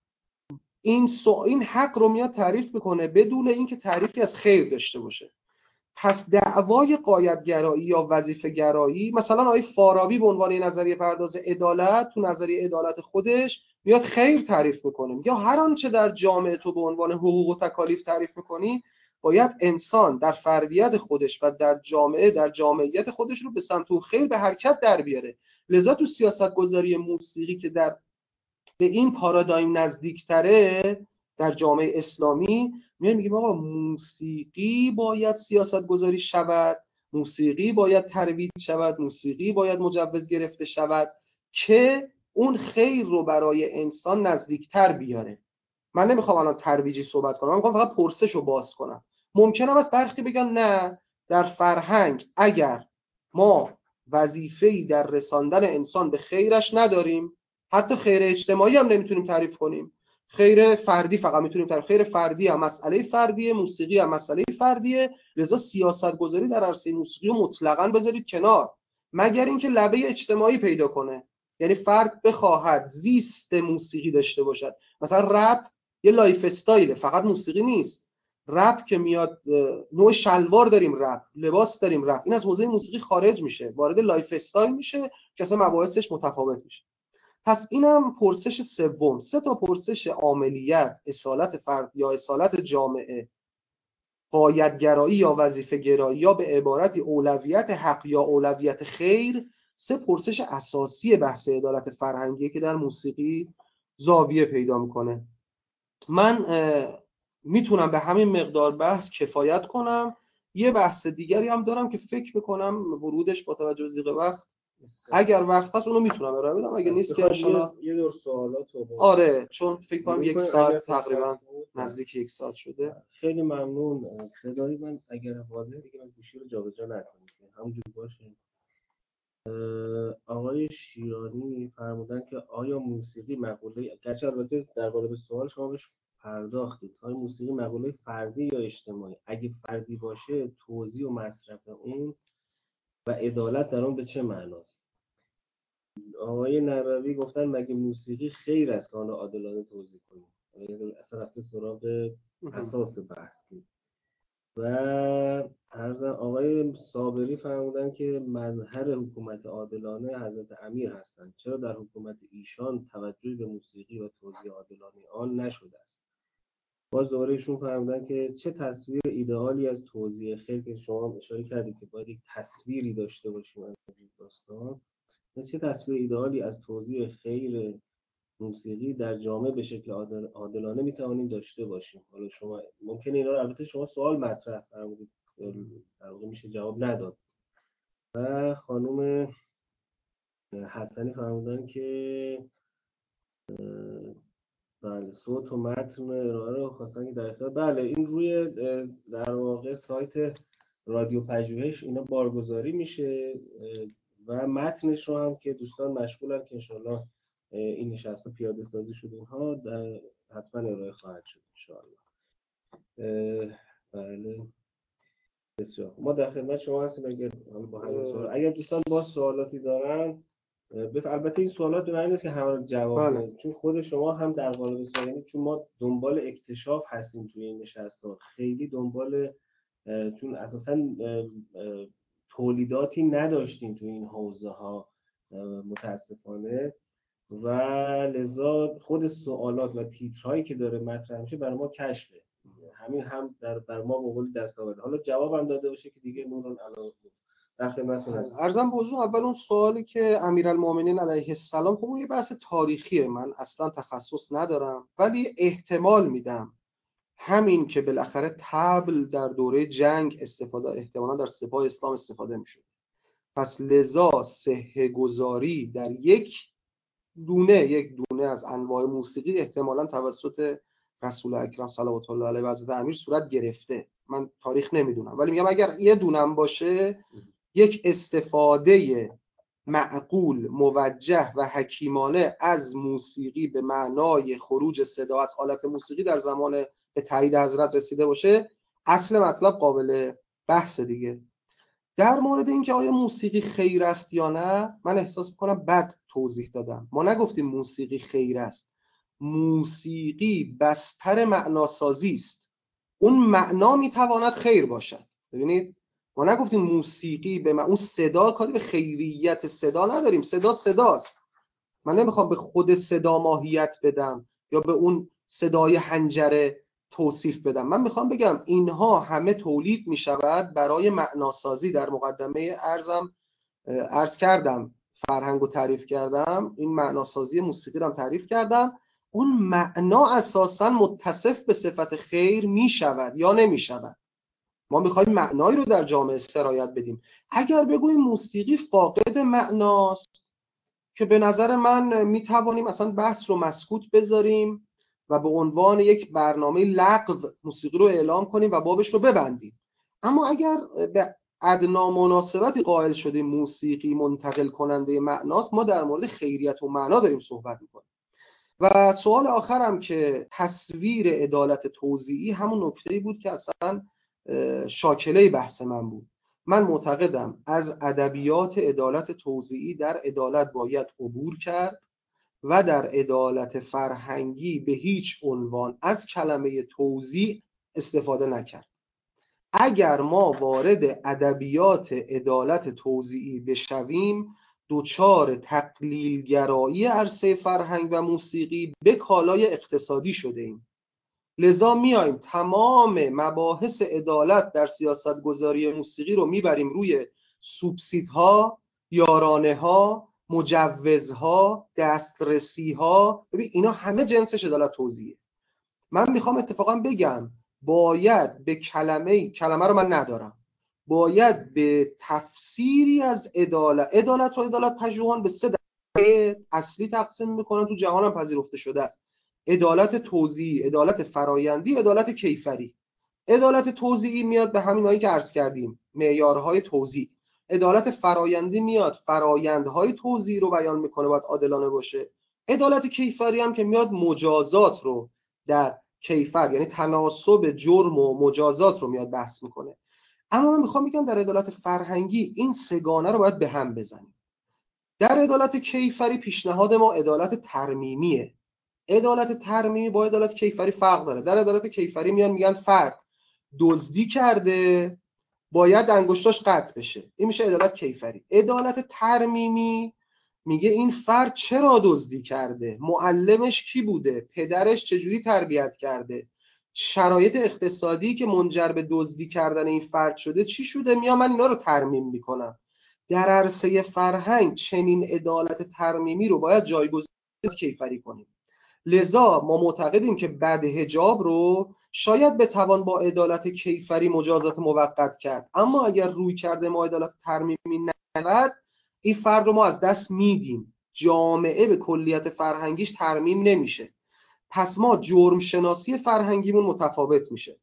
این سو... این حق رو میاد تعریف میکنه بدون اینکه تعریفی از خیر داشته باشه. پس دعوای غایت‌گرایی یا وظیفه گرایی، مثلا آقای فارابی به عنوان نظریه پرداز عدالت تو نظریه عدالت خودش میاد خیر تعریف میکنه، یا هر آنچه در جامعه تو به عنوان حقوق و تکالیف تعریف میکنی باید انسان در فردیت خودش و در جامعه در جامعیت خودش رو به سمت اون خیر به حرکت در بیاره. لذا تو سیاست‌گذاری موسیقی که در به این پارادایم نزدیکتره در جامعه اسلامی، میایم میگیم آقا موسیقی باید سیاست گذاری شود، موسیقی باید ترویج شود، موسیقی باید مجوز گرفته شود که اون خیر رو برای انسان نزدیکتر بیاره. من نمیخوام الان ترویجی صحبت کنم، من میخوام فقط پرسش رو باز کنم. ممکنه از برخی بگن نه، در فرهنگ اگر ما وظیفه‌ای در رساندن انسان به خیرش نداریم، حتی خیر اجتماعی هم نمیتونیم تعریف کنیم، خیر فردی فقط میتونیم تعریف، خیر فردی هم مسئله فردیه، موسیقی هم مسئله فردیه، لذا سیاست گذاری در عرصه موسیقی رو مطلقاً بذارید کنار، مگر اینکه لبه اجتماعی پیدا کنه. یعنی فرد بخواهد زیست موسیقی داشته باشد. مثلا رپ یه لایف استایله، فقط موسیقی نیست. رپ که میاد نوع شلوار داریم، رپ لباس داریم، رپ این از حوزه موسیقی خارج میشه، وارد لایف استایل میشه که اصلا مباحثش متفاوت میشه. پس اینم پرسش سوم. سه تا پرسش: عاملیت، اصالت فرد یا اصالت جامعه، غایت‌گرایی یا وظیفه گرایی، یا به عبارتی اولویت حق یا اولویت خیر. سه پرسش اساسی بحث عدالت فرهنگی که در موسیقی زاویه پیدا میکنه. من میتونم به همین مقدار بحث کفایت کنم. یه بحث دیگری هم دارم که فکر میکنم ورودش با توجه به ضیق وقت، اگر وقت هست اونو میتونم ارائه بدم، اگه نیست که انشالله یه دور سوالات رو آره، چون فکر کنم یک ساعت تقریبا نزدیک یک ساعت شده. خیلی ممنون. صدای من اگر واضحه دیگه من گوشی رو جابجا نکنید، همونجوری باشه. آقای شیرانی فرمودن که آیا موسیقی مقوله، گرچه البته در قالب سوال شما بهش پرداختید، آیا موسیقی مقوله فردی یا اجتماعی؟ اگه فردی باشه توزیع و مصرف اون و عدالت در اون به چه معناست؟ آقای نبوی گفتن مگه موسیقی خیر است که آن را عادلانه توزیع کنیم؟ اصلا رفته سراغ اساس بحث بود. و عرض آقای صابری فرمودن که مظهر حکومت عادلانه حضرت امیر هستند، چرا در حکومت ایشان توجه به موسیقی و توزیع عادلانه آن نشده است؟ باز دوباره ایشون فرمودن که چه تصویر ایدئالی از توزیع خیر، که شما اشاره کردید که باید یک تصویری داشته باشیم از این داستان، چه تصویر ایدئالی از توزیع خیر موسیقی در جامعه به شکل عادل، عادلانه میتوانیم داشته باشیم؟ حالا شما ممکنه اینا رو، البته شما سوال مطرح فرمودید در واقع میشه جواب نداد. و خانم حسنی فرمودن که بله صوت و متن ارائه رو خواستن که در اختیار، بله این روی در واقع سایت رادیو پژوهش اینا بارگذاری میشه و متنش رو هم که دوستان مشغولن که انشالله این نشست پیاده سازی شده اینها در حتما ارائه خواهد شد انشالله. بله بسیار ما در خدمت شما هستیم. اگر با همین سوال اگر دوستان با سوالاتی دارن بف... البته این سوالات به معنی نیست که همه رو جواب بدید، چون خود شما هم در قالب سوال، یعنی چون ما دنبال اکتشاف هستیم توی این نشست‌ها، خیلی دنبال چون اساساً تولیداتی نداشتیم توی این حوزه ها متاسفانه، و لذا خود سوالات و تیترهایی که داره مطرح میشه برای ما کشفه، همین هم در بر ما به قول دستاورد. حالا جوابم داده باشه که دیگه نورون علاوه در خدمتتون هستم. عرضم به حضور اول اون سوالی که امیرالمومنین علیه السلام، خب اون یه بحث تاریخیه، من اصلا تخصص ندارم، ولی احتمال میدم همین که بالاخره طبل در دوره جنگ استفاده احتمالاً در سپاه اسلام استفاده میشد، پس لذا صحه گذاری در یک دونه یک دونه از انواع موسیقی احتمالاً توسط رسول اکرم صلوات الله علیه و حضرت امیر صورت گرفته. من تاریخ نمیدونم ولی میگم اگر یه دونم باشه یک استفاده معقول، موجه و حکیمانه از موسیقی به معنای خروج صدا از آلت موسیقی در زمان به تایید حضرت رسیده باشه، اصل مطلب قابل بحث دیگه. در مورد اینکه آیا موسیقی خیر است یا نه، من احساس میکنم بد توضیح دادم. ما نگفتیم موسیقی خیر است، موسیقی بستر معناسازی است. اون معنا میتواند خیر باشد. ببینید ما نگفتیم موسیقی به من... اون صدا کاری به خیریت صدا نداریم. صدا صداست. من نمیخوام به خود صدا ماهیت بدم یا به اون صدای حنجره توصیف بدم. من میخوام بگم اینها همه تولید میشود برای معناسازی. در مقدمه عرضم عرض کردم، فرهنگ رو تعریف کردم، این معناسازی موسیقی رو هم تعریف کردم. اون معنا اساساً متصف به صفت خیر میشود یا نمیشود. ما میخوایم معنایی رو در جامعه سرایت بدیم. اگر بگوییم موسیقی فاقد معناست، که به نظر من میتوانیم اصلا بحث رو مسکوت بذاریم و به عنوان یک برنامه لغو موسیقی رو اعلام کنیم و بابش رو ببندیم. اما اگر به ادنا مناسبتی قائل شدیم موسیقی منتقل کننده معناست، ما در مورد خیریت و معنا داریم صحبت میکنیم. و سوال آخرم که تصویر عدالت توزیعی همون نکته‌ای بود که اصلا شاکله بحث من بود. من معتقدم از ادبیات عدالت توزیعی در عدالت باید عبور کرد و در عدالت فرهنگی به هیچ عنوان از کلمه توزیع استفاده نکرد. اگر ما وارد ادبیات عدالت توزیعی بشویم، دوچار تقلیلگرایی عرصه فرهنگ و موسیقی به کالای اقتصادی شده ایم. لذا میایم تمام مباحث عدالت در سیاست گذاری موسیقی رو میبریم روی سوبسیدها، یارانه ها، مجوزها، دسترسی ها. ببین اینا همه جنسش عدالت توزیعه. من میخوام اتفاقا بگم باید به کلمه کلمه رو من ندارم باید به تفسیری از عدالت عدالت رو عدالت پژوهان به سه دسته اصلی تقسیم میکنن، تو جهان هم پذیرفته شده است: عدالت توزیعی، عدالت فرایندی، عدالت کیفری. عدالت توزیعی میاد به همینایی که عرض کردیم، معیارهای توزیع. عدالت فرایندی میاد فرایندهای توزیع رو بیان میکنه، باید عادلانه باشه. عدالت کیفری هم که میاد مجازات رو در کیفر، یعنی تناسب جرم و مجازات رو میاد بحث میکنه. اما من میخوام بگم در عدالت فرهنگی این سگانه رو باید به هم بزنیم. در عدالت کیفری پیشنهاد ما عدالت ترمیمیه. عدالت ترمیمی با عدالت کیفری فرق داره. در عدالت کیفری میان میگن فرد دزدی کرده باید انگشتاش قطع بشه، این میشه عدالت کیفری. عدالت ترمیمی میگه این فرد چرا دزدی کرده، معلمش کی بوده، پدرش چجوری تربیت کرده، شرایط اقتصادی که منجر به دزدی کردن این فرد شده چی شده، میام من اینا رو ترمیم میکنم. در عرصه فرهنگ چنین عدالت ترمیمی رو باید جایگزین کیفری کنیم. لذا ما معتقدیم که بدحجاب رو شاید بتوان با عدالت کیفری مجازات موقت کرد، اما اگر روی کرده ما عدالت ترمیمی نشود، این فرد رو ما از دست میدیم. جامعه به کلیت فرهنگیش ترمیم نمیشه. پس ما جرم شناسی فرهنگیمون متفاوت میشه.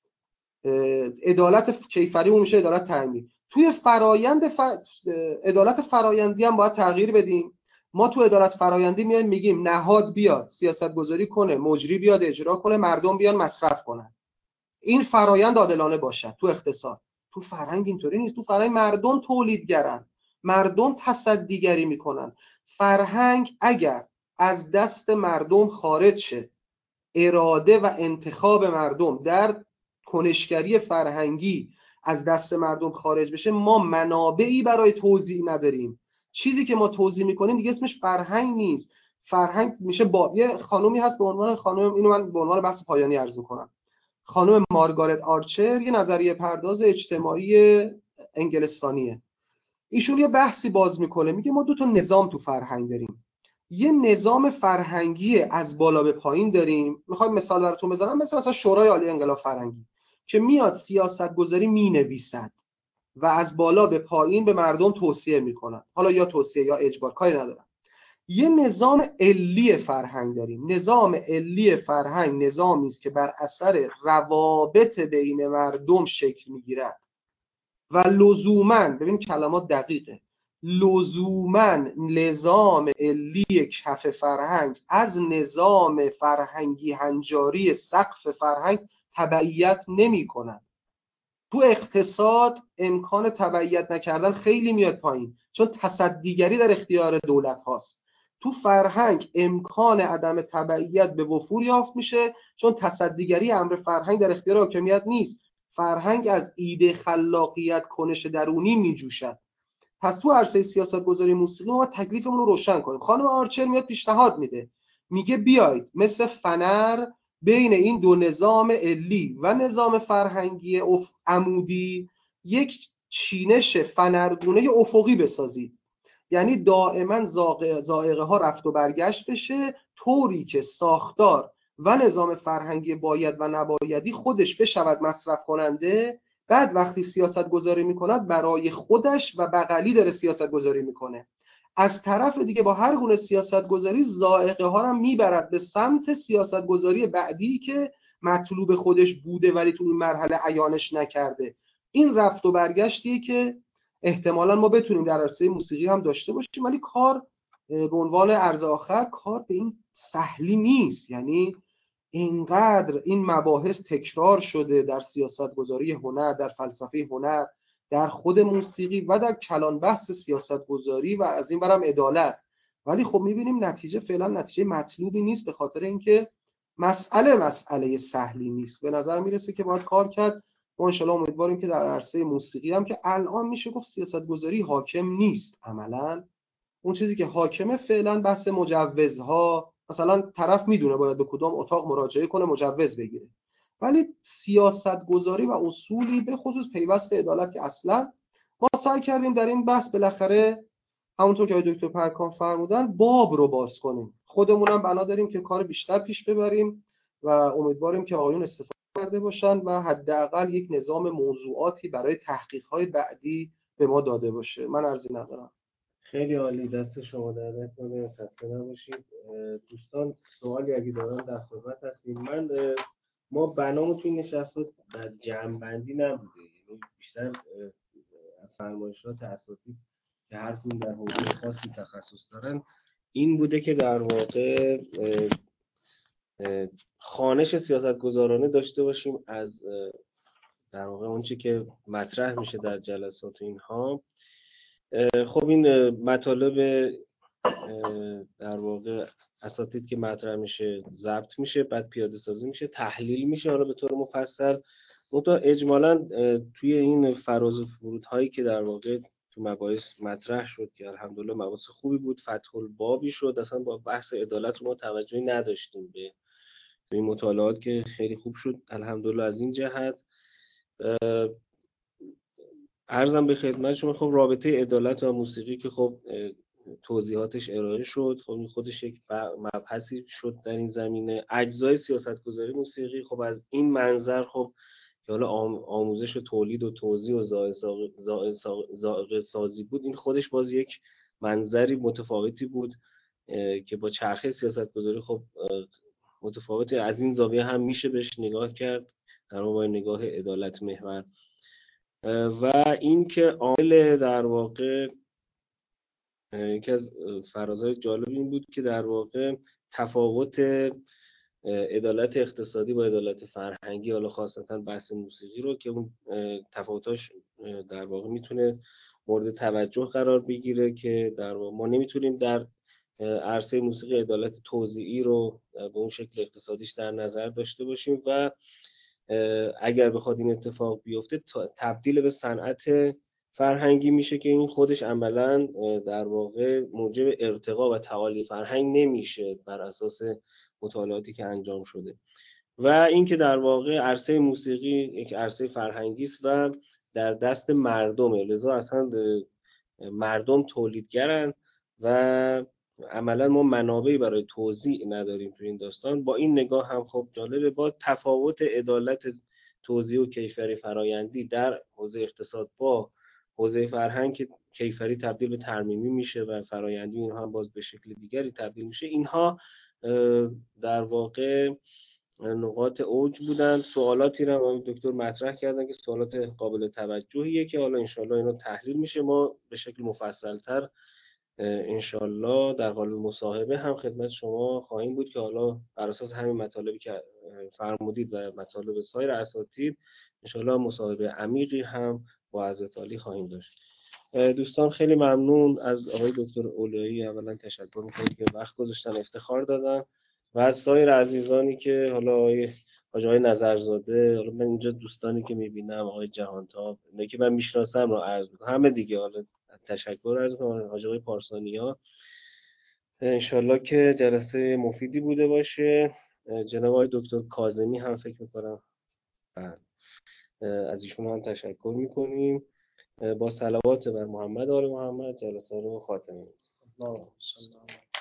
عدالت کیفریمون میشه عدالت ترمیم. توی فرایند ف... عدالت فرایندی هم باید تغییر بدیم. ما تو عدالت فرایندی میایم میگیم نهاد بیاد سیاست گذاری کنه، مجری بیاد اجرا کنه، مردم بیان مصرف کنن. این فرایند عادلانه باشد. تو اقتصاد، تو فرهنگ اینطوری نیست. تو فرهنگ مردم تولیدگرن، مردم تصدیگری میکنن. فرهنگ اگر از دست مردم خارج شه، اراده و انتخاب مردم در کنشگری فرهنگی از دست مردم خارج بشه، ما منابعی برای توزیع نداریم. چیزی که ما توزیع میکنیم دیگه اسمش فرهنگ نیست. فرهنگ میشه با یه خانومی هست به عنوان خانم، اینو من به عنوان بحث پایانی عرض میکنم، خانم مارگارت آرچر، یه نظریه پرداز اجتماعی انگلستانیه. ایشون یه بحثی باز میکنه، میگه ما دو تا نظام تو فرهنگ داریم. یه نظام فرهنگی از بالا به پایین داریم. میخوام مثال براتون بزنم، مثل مثلا شورای عالی انقلاب فرهنگی که میاد سیاست گذاری مینویسد و از بالا به پایین به مردم توصیه میکنن، حالا یا توصیه یا اجبار، کاری ندارم. یه نظام علی فرهنگ داریم. نظام علی فرهنگ نظامی است که بر اثر روابط بین مردم شکل میگیرد و لزوماً، ببین کلمات دقیقه، لزوما نظام علی کف فرهنگ از نظام فرهنگی هنجاری سقف فرهنگ تبعیت نمی کنن. تو اقتصاد امکان تبعیت نکردن خیلی میاد پایین، چون تصدیگری در اختیار دولت هاست. تو فرهنگ امکان عدم تبعیت به وفور یافت میشه، چون تصدیگری امر فرهنگ در اختیار حاکمیت نیست. فرهنگ از ایده خلاقیت کنش درونی میجوشد. پس تو عرصه سیاست گذاری موسیقی ما تکلیفمون رو روشن کنیم. خانم آرچر میاد پیشنهاد میده، میگه بیایید مثل فنر بین این دو نظام علی و نظام فرهنگی عمودی یک چینش فنرگونه افقی بسازید. یعنی دائما ذائقه ها رفت و برگشت بشه، طوری که ساختار و نظام فرهنگی باید و نبایدی خودش بشود مصرف کننده، بعد وقتی سیاست گذاری میکند برای خودش و بغلی داره سیاست گذاری میکنه. از طرف دیگه با هر گونه سیاست گذاری ذائقه ها رو میبرد به سمت سیاست گذاری بعدی که مطلوب خودش بوده ولی تو این مرحله عیانش نکرده. این رفت و برگشتیه که احتمالاً ما بتونیم در عرصه موسیقی هم داشته باشیم، ولی کار به عنوان عرض آخر کار به این سهلی نیست. یعنی اینقدر این مباحث تکرار شده در سیاست گذاری هنر، در فلسفه هنر، در خود موسیقی و در کلان بحث سیاست گذاری و از این برم عدالت، ولی خب میبینیم نتیجه فعلا نتیجه مطلوبی نیست، به خاطر اینکه مسئله مسئله سهلی نیست. به نظر میرسه که باید کار کرد. ما انشالله امیدواریم که در عرصه موسیقی هم که الان میشه گفت سیاست گذاری حاکم نیست، عملا اون چیزی که حاکمه فعلا بحث مجوزها، مثلا طرف میدونه باید به کدام اتاق مراجعه کنه مجوز بگیره، ولی سیاست گذاری و اصولی به خصوص پیوست عدالت که اصلا ما سعی کردیم در این بحث بالاخره همونطور که دکتر پرکان فرمودن باب رو باز کنیم. خودمونم بنا داریم که کار بیشتر پیش ببریم و امیدواریم که آقایون استفاده کرده باشن و حداقل یک نظام موضوعاتی برای تحقیق‌های بعدی به ما داده باشه. من عرضی ندارم. خیلی عالی، دست شما در نکنه، خسته نباشید. دوستان سوالی اگه دارن در خدمت هستیم. من ما بنامون توی نشست در جمع‌بندی نبوده، یعنی بیشتر از فرمایشات اساتید که هر کدوم در حوزه خاصی تخصص دارن این بوده که در واقع خوانش سیاستگزارانه داشته باشیم از در واقع اون چی که مطرح میشه در جلسات اینها. خب این مطالب در واقع اساتید که مطرح میشه ضبط میشه، بعد پیاده سازی میشه، تحلیل میشه حالا به طور مفصل. منتها اجمالاً توی این فراز و فرودهایی که در واقع تو مباحث مطرح شد که الحمدلله مباحث خوبی بود، فتح البابی شد، اصلا با بحث عدالت رو ما توجهی نداشتیم به این مطالعات که خیلی خوب شد الحمدلله. از این جهت عرضم به خدمت شما خب رابطه عدالت و موسیقی که خب توضیحاتش ارائه شد، خب این خودش یک مبحثی شد در این زمینه. اجزای سیاستگذاری موسیقی خب از این منظر خب که حالا آموزش و تولید و توزیع و ذائقه سازی بود، این خودش باز یک منظری متفاوتی بود که با چرخه سیاستگذاری خب متفاوتی. از این زاویه هم میشه بهش نگاه کرد در واقع نگاه عدالت محور. و این که عامل در واقع یکی از فرازهای جالب این بود که در واقع تفاوت عدالت اقتصادی با عدالت فرهنگی، حالا خاصتا بحث موسیقی رو که اون تفاوتاش در واقع میتونه مورد توجه قرار بگیره که در واقع ما نمیتونیم در عرصه موسیقی عدالت توزیعی رو به اون شکل اقتصادیش در نظر داشته باشیم و اگر بخواد این اتفاق بیفته تبدیل به صنعت فرهنگی میشه که این خودش عملاً در واقع موجب ارتقا و تعالی فرهنگ نمیشه بر اساس مطالعاتی که انجام شده. و اینکه در واقع عرصه موسیقی یک عرصه فرهنگی است و در دست مردمه، لذا اصلا مردم تولیدگرن و عملا ما منابعی برای توزیع نداریم تو این داستان. با این نگاه هم خب جالبه، با تفاوت عدالت توزیع و کیفری فرایندی در حوزه اقتصاد با حوزه فرهنگ که کیفری تبدیل به ترمیمی میشه و فرایندی اینها هم باز به شکل دیگری تبدیل میشه، اینها در واقع نقاط اوج بودن. سوالاتی رو آقای دکتر مطرح کردن که سوالات قابل توجهیه که حالا انشالله اینا تحلیل میشه. ما به شکل مفصلتر انشالله در قالب مصاحبه هم خدمت شما خواهیم بود که حالا بر اساس همین مطالبی که فرمودید و مطالب سایر اساتید انشالله مصاحبه عمیقی هم با حضرت عالی خواهیم داشت. دوستان خیلی ممنون از آقای دکتر اولایی، اولا تشکر میکنم که وقت گذاشتن، افتخار دادن، و از سایر عزیزانی که حالا آقای حاج آقای نظرزاده، حالا من اینجا دوستانی که میبینم آقای جهانتاب، اینه که من میشناسم رو عرض میکنم، همه دیگه حالا تشکر عرض میکنم، حاج آقای پارسانیا. انشالله که جلسه مفیدی بوده باشه. جناب آقای دکتر کاظمی هم فکر میکنم از ایشون هم تشکر میکنیم. با صلوات بر محمد آل محمد جلسه رو خاتمه میدیم.